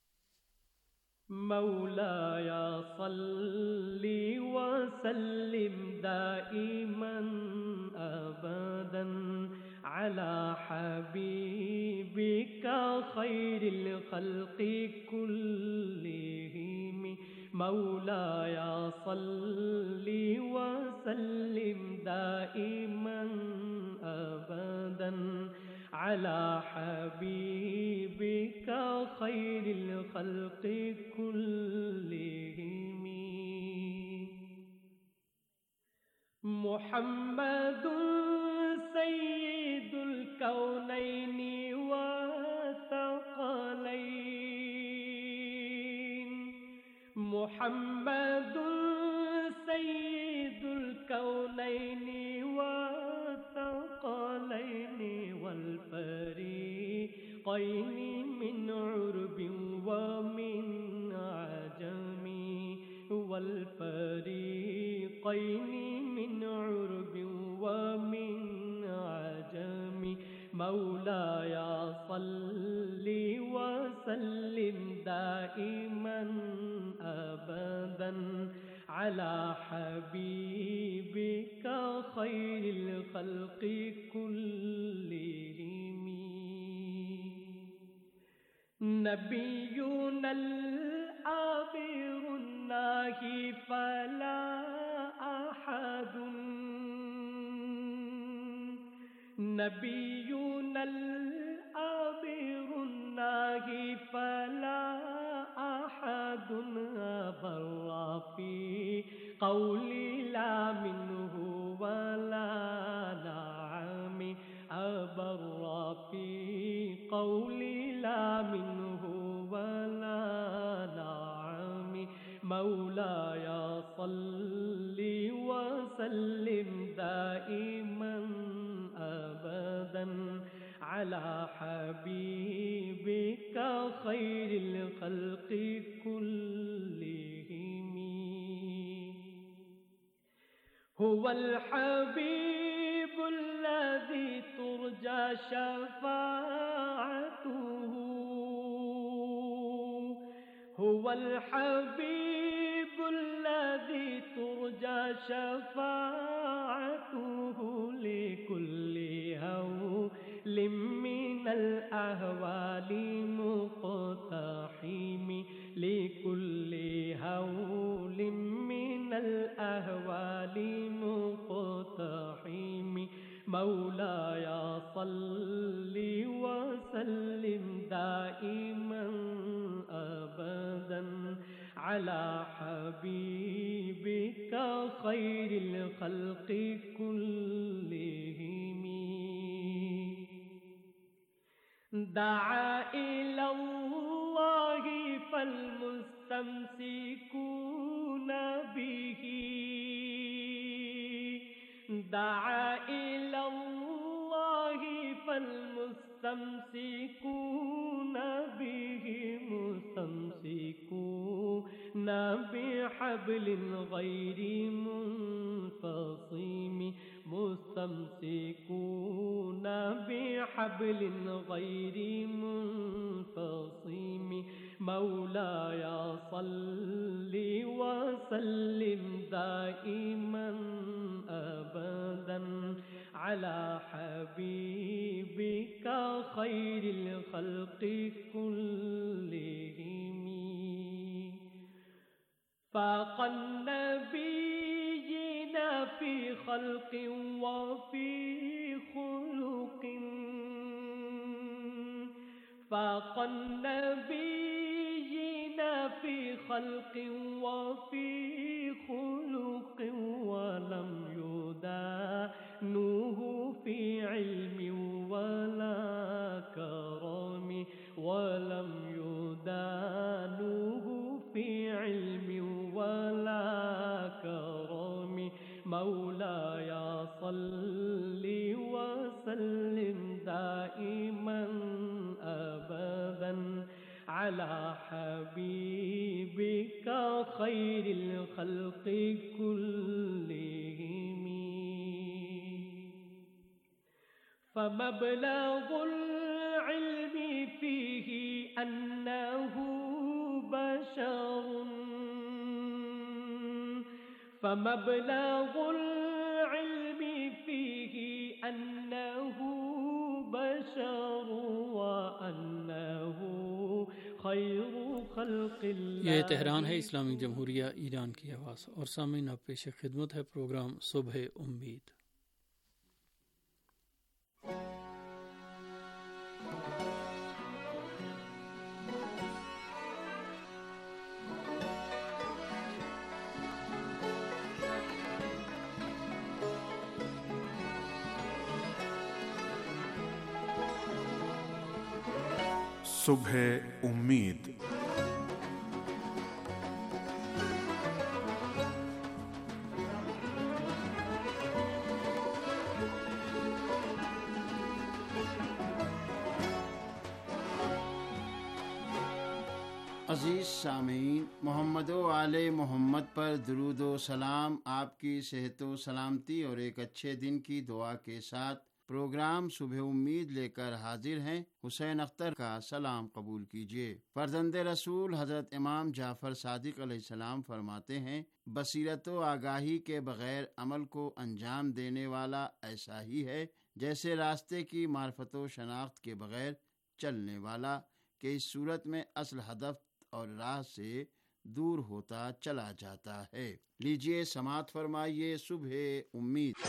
[SPEAKER 5] مولایا صلی وسلم دائما ابدا على حبيبك خير الخلق كلهم مولایا صلی وسلم دائما ابدا على حبيبك خير الخلق كلهم محمد سيد الكونين والثقلين محمد سيد الكونين والثقلين والفريقين من عرب ومن عجم والفريقين من عرب ومن عجم مولاي صل وسلم دائما أبدا على حبيبك خير الخلق كلهم نبينا الآخر الناهي فلا أحد نبينا الآخر الناهي فلا أحد أبر في قولي لا منه ولا نعم أبر في قولي لا منه ولا نعم مولاي صل وسلم دائما أبدا على حبيبك خير الخلق كلهم هو الحبيب الذي ترجى شفاعته هو الحبيب الذي ترجى شفاعته لكل هول من الأهوال مقتحم لكل هول من الأهوال مقتحم مولاي صل وسلم دائما أبدا على حبيبك خير الخلق كلهم دعا إلى الله فالمستمسكون به دعا إلى الله فالمستمسكون به مستمسكون بحبل غير منفصم مستمسكون بحبل غير منفصم مولاي صل وسلم دائما أبدا على حبيبك خير الخلق كلهم فاق النبيين في خلق وفي خلق فاق النبيين في خلق وفي خلق ولم يدانوه في علم ولا كرم ولم يدانوه في علم ولا كرم مولاي صل وسلم دائما أبدا على حبيبك خير الخلق كلهم فمبلغ العلم فيه أنه بشر فمبلغ العلم فيه أنه بشر وأنه خير خلق الله.
[SPEAKER 4] یہ تہران ہے اسلامی جمہوریہ ایران کی آواز، اور سامعین اب پیش خدمت ہے پروگرام صبح امید۔
[SPEAKER 6] صبح امید۔
[SPEAKER 7] عزیز سامعین، محمد و آل محمد پر درود و سلام آپ کی صحت و سلامتی اور ایک اچھے دن کی دعا کے ساتھ پروگرام صبح امید لے کر حاضر ہیں۔ حسین اختر کا سلام قبول کیجیے۔ فرزند رسول حضرت امام جعفر صادق علیہ السلام فرماتے ہیں، بصیرت و آگاہی کے بغیر عمل کو انجام دینے والا ایسا ہی ہے جیسے راستے کی معرفت و شناخت کے بغیر چلنے والا، کہ اس صورت میں اصل ہدف اور راہ سے دور ہوتا چلا جاتا ہے۔ لیجیے سماعت فرمائیے صبح امید۔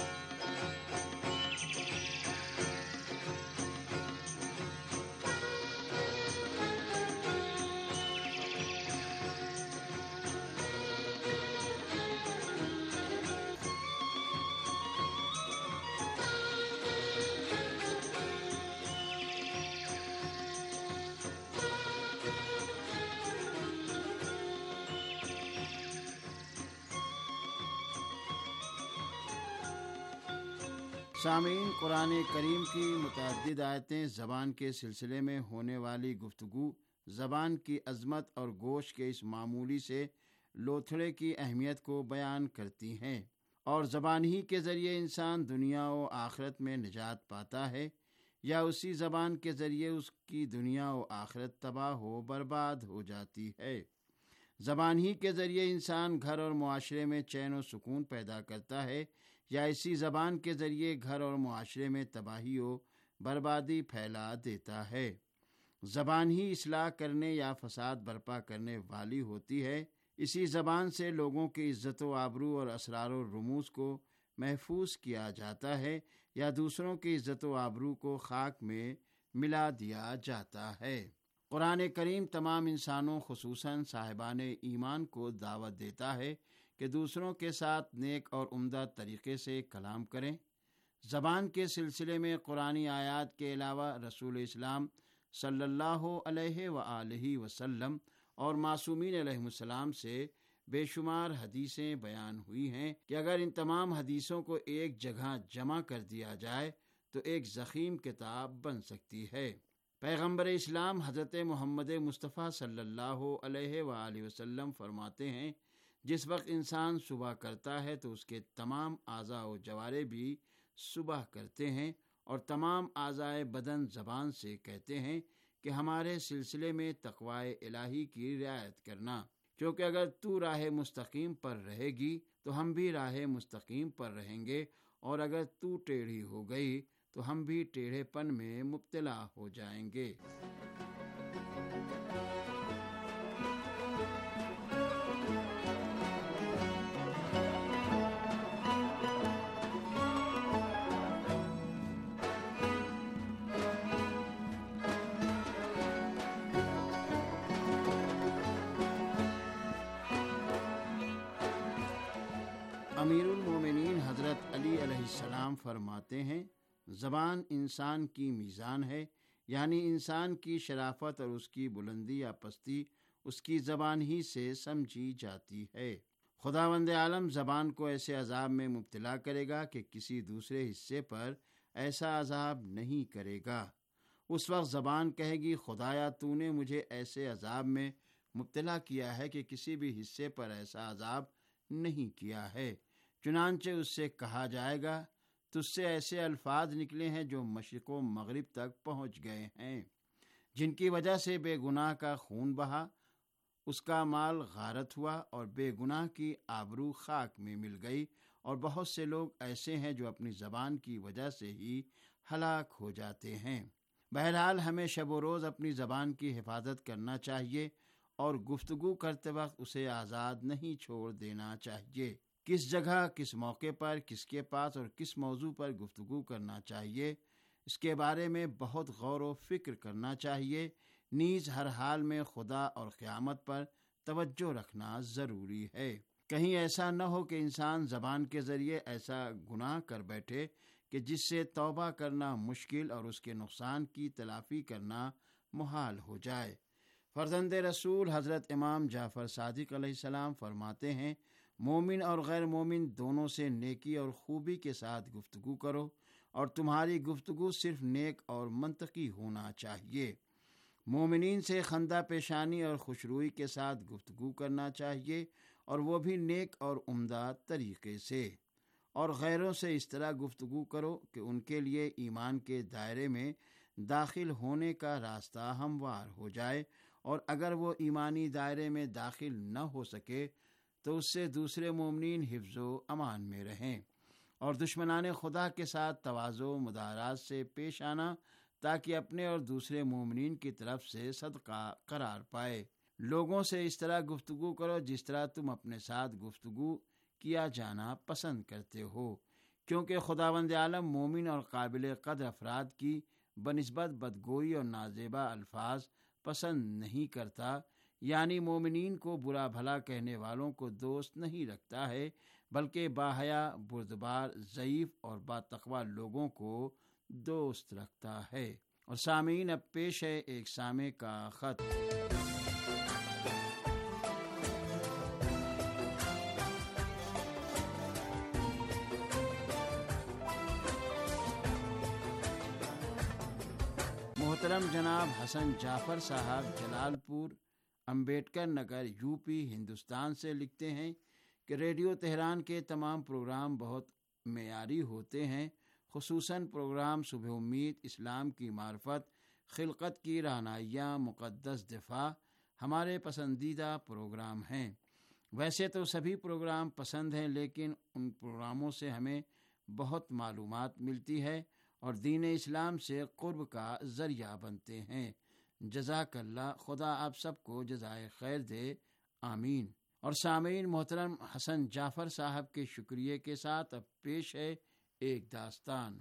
[SPEAKER 7] سامعین، قرآن کریم کی متعدد آیتیں زبان کے سلسلے میں ہونے والی گفتگو، زبان کی عظمت اور گوش کے اس معمولی سے لوتھڑے کی اہمیت کو بیان کرتی ہیں، اور زبان ہی کے ذریعے انسان دنیا و آخرت میں نجات پاتا ہے، یا اسی زبان کے ذریعے اس کی دنیا و آخرت تباہ و برباد ہو جاتی ہے۔ زبان ہی کے ذریعے انسان گھر اور معاشرے میں چین و سکون پیدا کرتا ہے، یا اسی زبان کے ذریعے گھر اور معاشرے میں تباہی و بربادی پھیلا دیتا ہے۔ زبان ہی اصلاح کرنے یا فساد برپا کرنے والی ہوتی ہے۔ اسی زبان سے لوگوں کی عزت و آبرو اور اسرار و رموز کو محفوظ کیا جاتا ہے، یا دوسروں کی عزت و آبرو کو خاک میں ملا دیا جاتا ہے۔ قرآن کریم تمام انسانوں خصوصاً صاحبان ایمان کو دعوت دیتا ہے کہ دوسروں کے ساتھ نیک اور عمدہ طریقے سے کلام کریں۔ زبان کے سلسلے میں قرآنی آیات کے علاوہ رسول اسلام صلی اللہ علیہ وآلہ وسلم اور معصومین علیہ السلام سے بے شمار حدیثیں بیان ہوئی ہیں کہ اگر ان تمام حدیثوں کو ایک جگہ جمع کر دیا جائے تو ایک ضخیم کتاب بن سکتی ہے۔ پیغمبر اسلام حضرت محمد مصطفیٰ صلی اللہ علیہ وآلہ وسلم فرماتے ہیں، جس وقت انسان صبح کرتا ہے تو اس کے تمام اعضاء و جوارح بھی صبح کرتے ہیں، اور تمام اعضاء بدن زبان سے کہتے ہیں کہ ہمارے سلسلے میں تقوی الہی کی رعایت کرنا، کیونکہ اگر تو راہ مستقیم پر رہے گی تو ہم بھی راہ مستقیم پر رہیں گے، اور اگر تو ٹیڑھی ہو گئی تو ہم بھی ٹیڑھے پن میں مبتلا ہو جائیں گے۔ امیر المومنین حضرت علی علیہ السلام فرماتے ہیں، زبان انسان کی میزان ہے، یعنی انسان کی شرافت اور اس کی بلندی یا پستی اس کی زبان ہی سے سمجھی جاتی ہے۔ خداوند عالم زبان کو ایسے عذاب میں مبتلا کرے گا کہ کسی دوسرے حصے پر ایسا عذاب نہیں کرے گا۔ اس وقت زبان کہے گی، خدایا تو نے مجھے ایسے عذاب میں مبتلا کیا ہے کہ کسی بھی حصے پر ایسا عذاب نہیں کیا ہے۔ چنانچہ اس سے کہا جائے گا، تجھ سے ایسے الفاظ نکلے ہیں جو مشرق و مغرب تک پہنچ گئے ہیں، جن کی وجہ سے بے گناہ کا خون بہا، اس کا مال غارت ہوا اور بے گناہ کی آبرو خاک میں مل گئی، اور بہت سے لوگ ایسے ہیں جو اپنی زبان کی وجہ سے ہی ہلاک ہو جاتے ہیں۔ بہرحال ہمیں شب و روز اپنی زبان کی حفاظت کرنا چاہیے اور گفتگو کرتے وقت اسے آزاد نہیں چھوڑ دینا چاہیے۔ کس جگہ، کس موقع پر، کس کے پاس اور کس موضوع پر گفتگو کرنا چاہیے، اس کے بارے میں بہت غور و فکر کرنا چاہیے۔ نیز ہر حال میں خدا اور قیامت پر توجہ رکھنا ضروری ہے۔ کہیں ایسا نہ ہو کہ انسان زبان کے ذریعے ایسا گناہ کر بیٹھے کہ جس سے توبہ کرنا مشکل اور اس کے نقصان کی تلافی کرنا محال ہو جائے۔ فرزند رسول حضرت امام جعفر صادق علیہ السلام فرماتے ہیں، مومن اور غیر مومن دونوں سے نیکی اور خوبی کے ساتھ گفتگو کرو، اور تمہاری گفتگو صرف نیک اور منطقی ہونا چاہیے۔ مومنین سے خندہ پیشانی اور خوشروئی کے ساتھ گفتگو کرنا چاہیے، اور وہ بھی نیک اور عمدہ طریقے سے، اور غیروں سے اس طرح گفتگو کرو کہ ان کے لیے ایمان کے دائرے میں داخل ہونے کا راستہ ہموار ہو جائے، اور اگر وہ ایمانی دائرے میں داخل نہ ہو سکے تو اس سے دوسرے مومنین حفظ و امان میں رہیں، اور دشمنان خدا کے ساتھ تواضع و مدارات سے پیش آنا تاکہ اپنے اور دوسرے مومنین کی طرف سے صدقہ قرار پائے۔ لوگوں سے اس طرح گفتگو کرو جس طرح تم اپنے ساتھ گفتگو کیا جانا پسند کرتے ہو، کیونکہ خداوند عالم مومن اور قابل قدر افراد کی بنسبت بدگوئی اور نازیبا الفاظ پسند نہیں کرتا، یعنی مومنین کو برا بھلا کہنے والوں کو دوست نہیں رکھتا ہے، بلکہ باحیا، بردبار، ضعیف اور باتقوی لوگوں کو دوست رکھتا ہے۔ اور سامعین، اب پیش ہے ایک سامع کا خط۔ محترم جناب حسن جعفر صاحب Jalalpur Ambedkar Nagar U P Hindustan سے لکھتے ہیں کہ ریڈیو تہران کے تمام پروگرام بہت معیاری ہوتے ہیں، خصوصاً پروگرام صبح امید، اسلام کی معرفت، خلقت کی رہنمائیاں، مقدس دفاع ہمارے پسندیدہ پروگرام ہیں۔ ویسے تو سبھی پروگرام پسند ہیں، لیکن ان پروگراموں سے ہمیں بہت معلومات ملتی ہے اور دین اسلام سے قرب کا ذریعہ بنتے ہیں۔ جزاک اللہ، خدا آپ سب کو جزائے خیر دے، آمین۔ اور سامعین، محترم حسن جعفر صاحب کے شکریہ کے ساتھ اب پیش ہے ایک داستان۔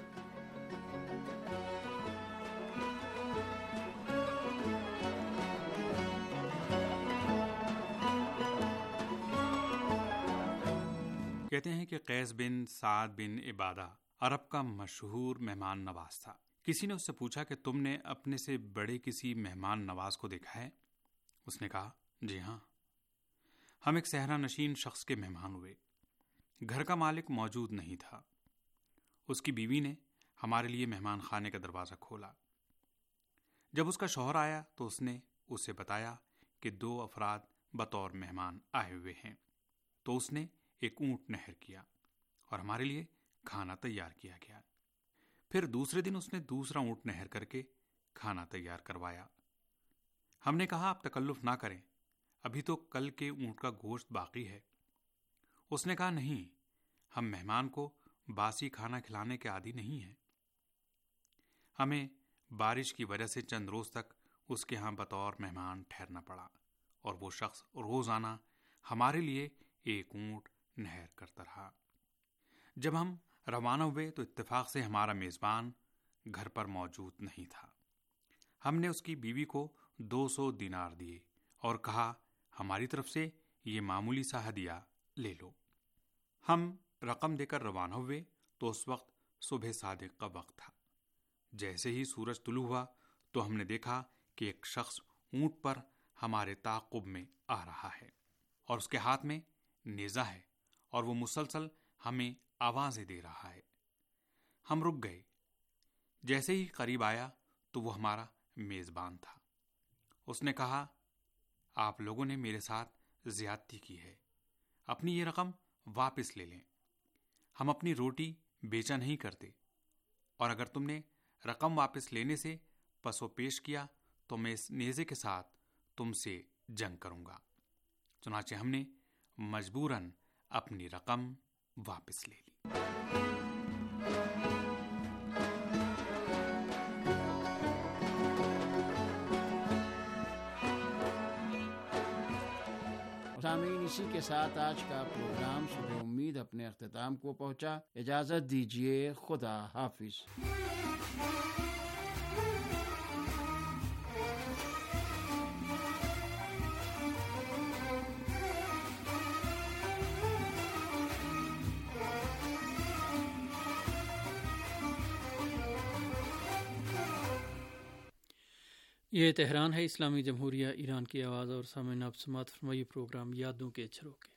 [SPEAKER 1] کہتے ہیں کہ قیس بن سعد بن عبادہ عرب کا مشہور مہمان نواز تھا۔ کسی نے اس سے پوچھا کہ تم نے اپنے سے بڑے کسی مہمان نواز کو دیکھا ہے؟ اس نے کہا، جی ہاں، ہم ایک صحرا نشین شخص کے مہمان ہوئے۔ گھر کا مالک موجود نہیں تھا۔ اس کی بیوی نے ہمارے لیے مہمان خانے کا دروازہ کھولا۔ جب اس کا شوہر آیا تو اس نے اسے بتایا کہ دو افراد بطور مہمان آئے ہوئے ہیں، تو اس نے ایک اونٹ نہر کیا اور ہمارے لیے کھانا تیار کیا گیا۔ پھر دوسرے دن اس نے دوسرا اونٹ نہر کر کے کھانا تیار کروایا۔ ہم نے کہا، آپ تکلف نہ کریں، ابھی تو کل کے اونٹ کا گوشت باقی ہے۔ اس نے کہا، نہیں، ہم مہمان کو باسی کھانا کھلانے کے عادی نہیں ہیں۔ ہمیں بارش کی وجہ سے چند روز تک اس کے ہاں بطور مہمان ٹھہرنا پڑا، اور وہ شخص روزانہ ہمارے لیے ایک اونٹ نہر کرتا رہا۔ جب ہم روانہ ہوئے تو اتفاق سے ہمارا میزبان گھر پر موجود نہیں تھا۔ ہم نے اس کی بیوی کو دو سو دینار دیے اور کہا، ہماری طرف سے یہ معمولی سا ہدیہ لے لو۔ ہم رقم دے کر روانہ ہوئے تو اس وقت صبح صادق کا وقت تھا۔ جیسے ہی سورج طلوع ہوا تو ہم نے دیکھا کہ ایک شخص اونٹ پر ہمارے تعاقب میں آ رہا ہے اور اس کے ہاتھ میں نیزہ ہے اور وہ مسلسل ہمیں آوازیں دے رہا ہے۔ ہم رک گئے۔ جیسے ہی قریب آیا تو وہ ہمارا میزبان تھا۔ اس نے کہا، آپ لوگوں نے میرے ساتھ زیادتی کی ہے، اپنی یہ رقم واپس لے لیں۔ ہم اپنی روٹی بیچا نہیں کرتے، اور اگر تم نے رقم واپس لینے سے پس و پیش کیا تو میں اس نیزے کے ساتھ تم سے جنگ کروں گا۔ چنانچہ ہم نے مجبوراً اپنی رقم واپس لے لی۔
[SPEAKER 7] سامعین، اسی کے ساتھ آج کا پروگرام صبح امید اپنے اختتام کو پہنچا۔ اجازت دیجیے، خدا حافظ۔
[SPEAKER 4] یہ تہران ہے، اسلامی جمہوریہ ایران کی آواز، اور سامعین آپ سماعت فرمائیے پروگرام یادوں کے جھروکے۔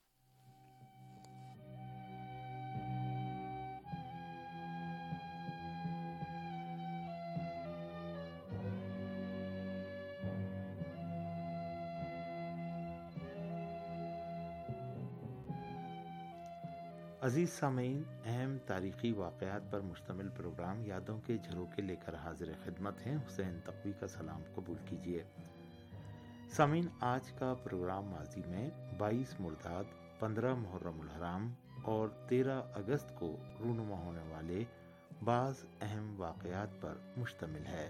[SPEAKER 8] عزیز سامعین، اہم تاریخی واقعات پر مشتمل پروگرام یادوں کے جھروکے لے کر حاضر خدمت ہیں۔ حسین تقوی کا سلام قبول کیجیے۔ سامعین، آج کا پروگرام ماضی میں بائیس مرداد، پندرہ محرم الحرام اور تیرہ اگست کو رونما ہونے والے بعض اہم واقعات پر مشتمل ہے۔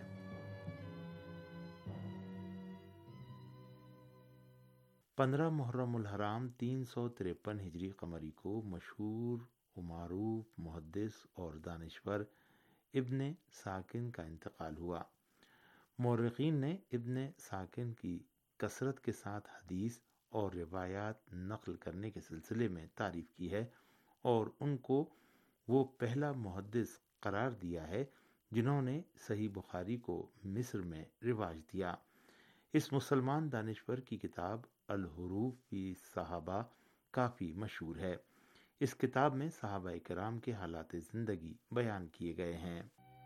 [SPEAKER 8] پندرہ محرم الحرام تین سو تریپن ہجری قمری کو مشہور و معروف محدث اور دانشور ابن ساکن کا انتقال ہوا۔ مورخین نے ابن ساکن کی کثرت کے ساتھ حدیث اور روایات نقل کرنے کے سلسلے میں تعریف کی ہے اور ان کو وہ پہلا محدث قرار دیا ہے جنہوں نے صحیح بخاری کو مصر میں رواج دیا۔ اس مسلمان دانشور کی کتاب الحروف فی صحابہ کافی مشہور ہے۔ اس کتاب میں صحابہ کرام کے حالات زندگی بیان کیے گئے ہیں۔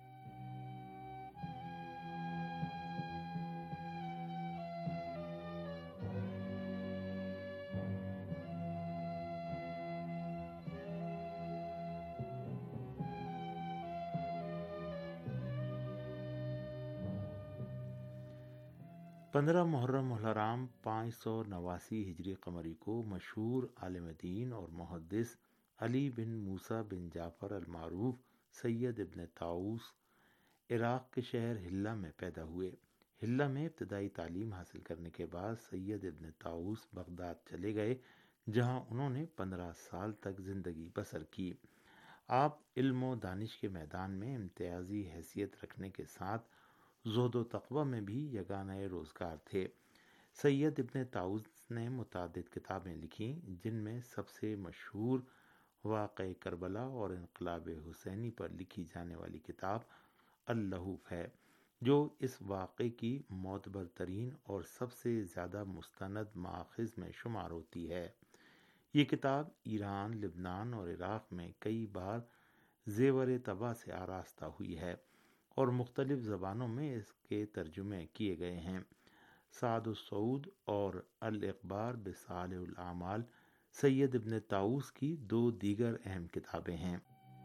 [SPEAKER 8] پندرہ محرم الحرام پانچ سو نواسی ہجری قمری کو مشہور عالم دین اور محدث علی بن موسیٰ بن جعفر المعروف سید ابن طاؤس عراق کے شہر حلہ میں پیدا ہوئے۔ حلہ میں ابتدائی تعلیم حاصل کرنے کے بعد سید ابن طاؤس بغداد چلے گئے، جہاں انہوں نے پندرہ سال تک زندگی بسر کی۔ آپ علم و دانش کے میدان میں امتیازی حیثیت رکھنے کے ساتھ زہد و تقوی میں بھی یگانہ روزگار تھے۔ سید ابن طاؤس نے متعدد کتابیں لکھیں، جن میں سب سے مشہور واقعہ کربلا اور انقلاب حسینی پر لکھی جانے والی کتاب اللحوف ہے، جو اس واقعے کی معتبر ترین اور سب سے زیادہ مستند مآخذ میں شمار ہوتی ہے۔ یہ کتاب ایران، لبنان اور عراق میں کئی بار زیور طبع سے آراستہ ہوئی ہے اور مختلف زبانوں میں اس کے ترجمے کیے گئے ہیں۔ سعد السعود اور الاخبار بصالح الاعمال سید ابن طاؤس کی دو دیگر اہم کتابیں ہیں۔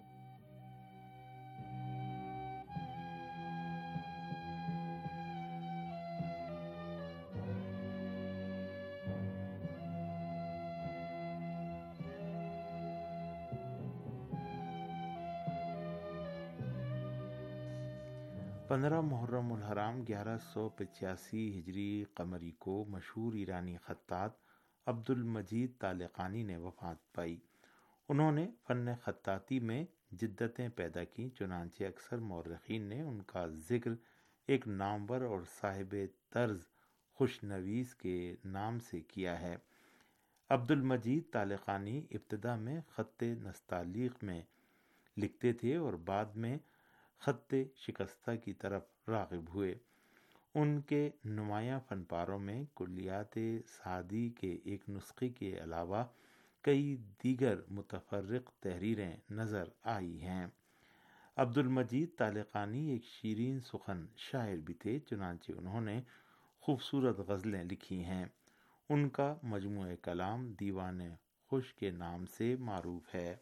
[SPEAKER 8] پندرہ محرم الحرام گیارہ سو پچاسی ہجری قمری کو مشہور ایرانی خطاط عبد المجید طالقانی نے وفات پائی۔ انہوں نے فن خطاطی میں جدتیں پیدا کی، چنانچہ اکثر مورخین نے ان کا ذکر ایک نامور اور صاحب طرز خوشنویس کے نام سے کیا ہے۔ عبد المجید طالقانی ابتدا میں خط نستعلیق میں لکھتے تھے اور بعد میں خط شکستہ کی طرف راغب ہوئے۔ ان کے نمایاں فن پاروں میں کلیات سعدی کے ایک نسخے کے علاوہ کئی دیگر متفرق تحریریں نظر آئی ہیں۔ عبد المجید طالقانی ایک شیرین سخن شاعر بھی تھے، چنانچہ انہوں نے خوبصورت غزلیں لکھی ہیں۔ ان کا مجموعہ کلام دیوان خوش کے نام سے معروف ہے۔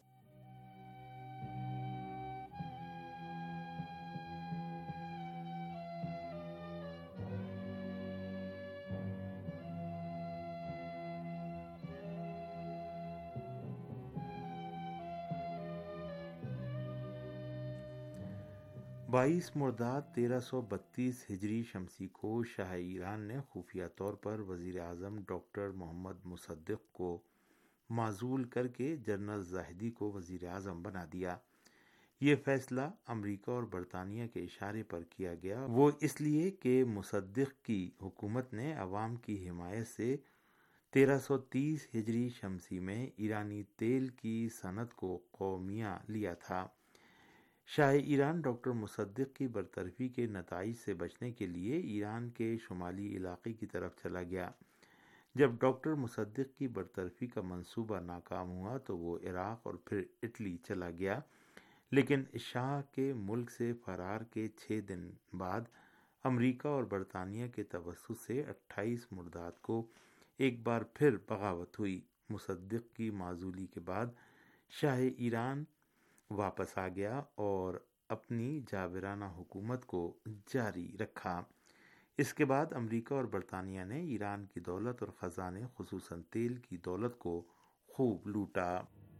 [SPEAKER 8] بائیس مرداد تیرہ سو بتیس ہجری شمسی کو شاہ ایران نے خفیہ طور پر وزیر اعظم ڈاکٹر محمد مصدق کو معزول کر کے جنرل زاہدی کو وزیر اعظم بنا دیا۔ یہ فیصلہ امریکہ اور برطانیہ کے اشارے پر کیا گیا، وہ اس لیے کہ مصدق کی حکومت نے عوام کی حمایت سے تیرہ سو تیس ہجری شمسی میں ایرانی تیل کی صنعت کو قومیہ لیا تھا۔ شاہ ایران ڈاکٹر مصدق کی برطرفی کے نتائج سے بچنے کے لیے ایران کے شمالی علاقے کی طرف چلا گیا۔ جب ڈاکٹر مصدق کی برطرفی کا منصوبہ ناکام ہوا تو وہ عراق اور پھر اٹلی چلا گیا، لیکن شاہ کے ملک سے فرار کے چھ دن بعد امریکہ اور برطانیہ کے توسط سے اٹھائیس مرداد کو ایک بار پھر بغاوت ہوئی۔ مصدق کی معزولی کے بعد شاہ ایران واپس آ گیا اور اپنی جابرانہ حکومت کو جاری رکھا۔ اس کے بعد امریکہ اور برطانیہ نے ایران کی دولت اور خزانے خصوصاً تیل کی دولت کو خوب لوٹا۔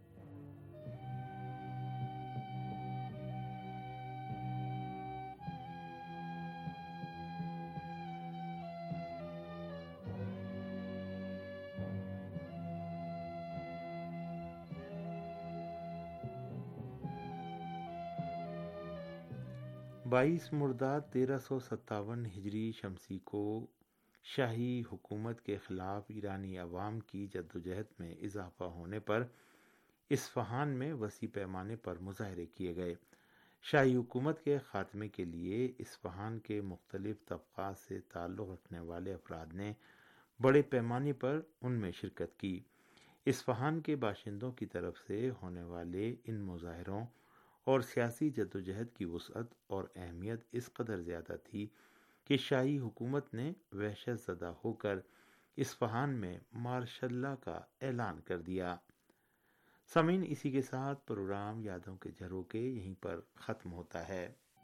[SPEAKER 8] بائیس مرداد تیرہ سو ستاون ہجری شمسی کو شاہی حکومت کے خلاف ایرانی عوام کی جدوجہد میں اضافہ ہونے پر اصفہان میں وسیع پیمانے پر مظاہرے کیے گئے۔ شاہی حکومت کے خاتمے کے لیے اصفہان کے مختلف طبقات سے تعلق رکھنے والے افراد نے بڑے پیمانے پر ان میں شرکت کی۔ اصفہان کے باشندوں کی طرف سے ہونے والے ان مظاہروں اور سیاسی جدوجہد کی وسعت اور اہمیت اس قدر زیادہ تھی کہ شاہی حکومت نے وحشت زدہ ہو کر اصفہان میں مارشل لا کا اعلان کر دیا۔ سامعین، اسی کے ساتھ پروگرام یادوں کے جھروکے یہیں پر ختم ہوتا ہے۔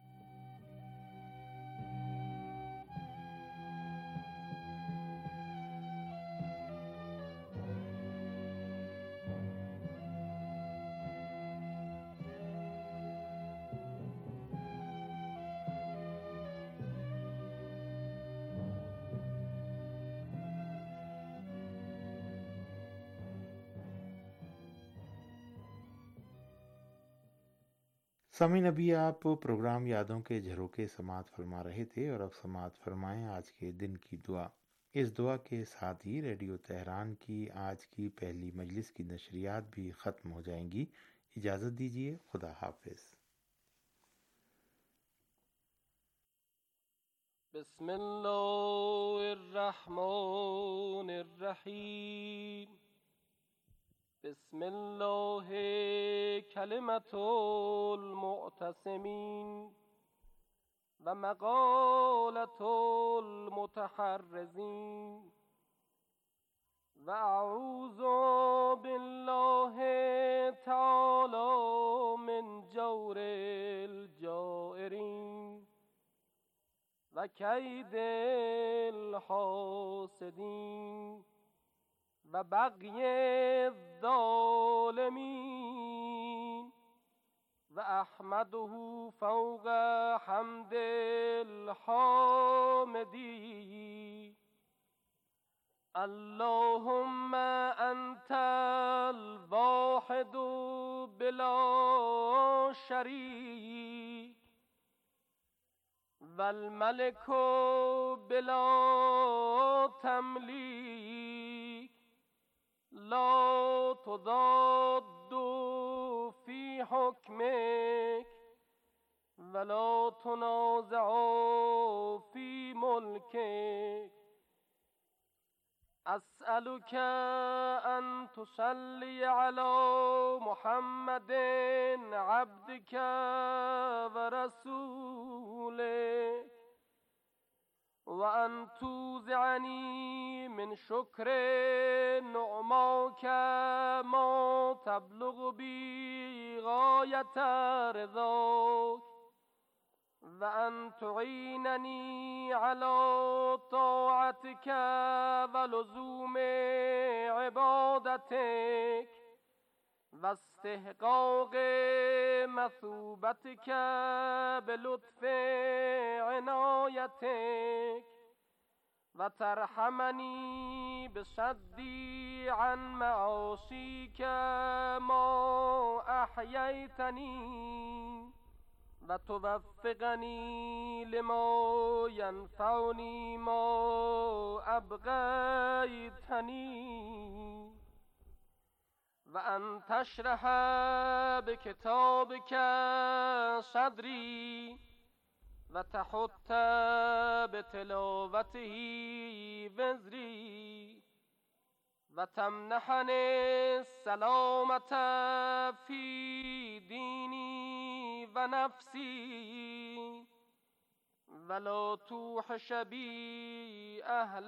[SPEAKER 8] سامعین، ابھی آپ پروگرام یادوں کے جھروکے سماعت فرما رہے تھے اور اب سماعت فرمائیں آج کے دن کی دعا۔ اس دعا کے ساتھ ہی ریڈیو تہران کی آج کی پہلی مجلس کی نشریات بھی ختم ہو جائیں گی۔ اجازت دیجیے، خدا حافظ۔
[SPEAKER 5] بسم اللہ الرحمن الرحیم۔ بسم اللہ کلمۃ المعتصمین و مقالۃ المتحرزین و اعوذ باللہ تعالی من جور الجائرین و کید الحاسدین و بغی الظالمین و احمده فوق حمد الحامدین۔ اللهم انت الواحد بلا شریک والملك بلا تملیک، لا تضاد في حكمك ولا تنازع في ملكك أسألك أن تصلي على محمد عبدك ورسولك وأن توزعني من شكر نعماك ما تبلغ بي غاية رضاك وأن تعينني على طاعتك ولزوم عبادتك واستحقاق مثوبتك بلطف عنایتك وترحمني بصدي عن معاصيك ما أحييتني وتوفقني لما ينفعني ما أبغيتني وأن تشرح بكتابك صدري وتحط بتلاوته وزري وتمنحني السلامة في ديني ونفسي ولا توحش بي أهل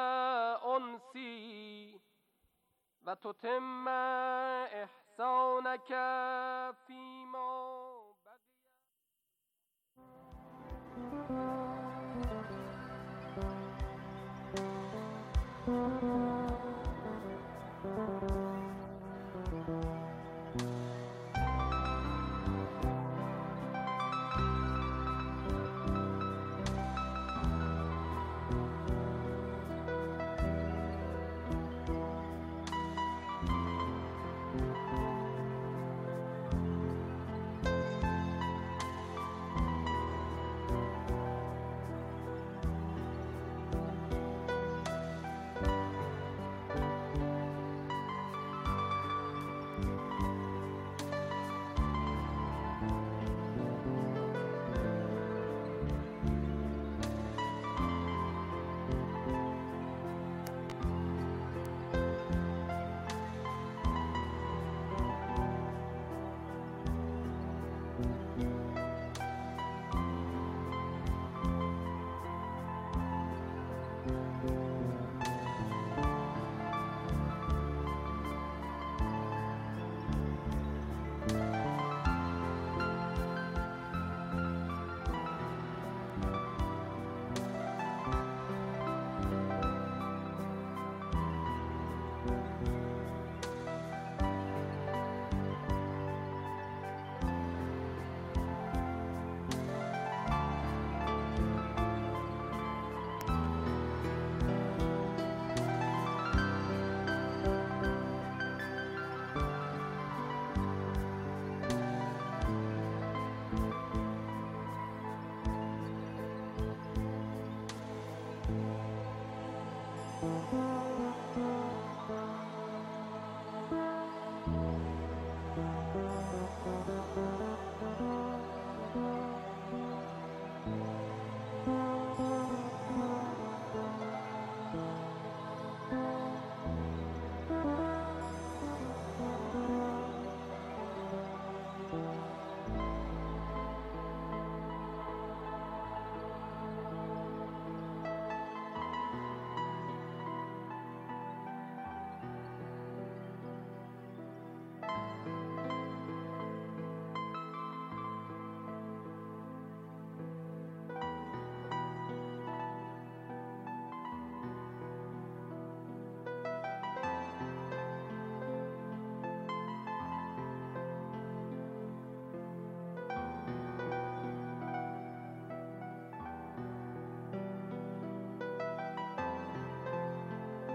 [SPEAKER 5] أنسي وتتم إحسانك فيما بقي.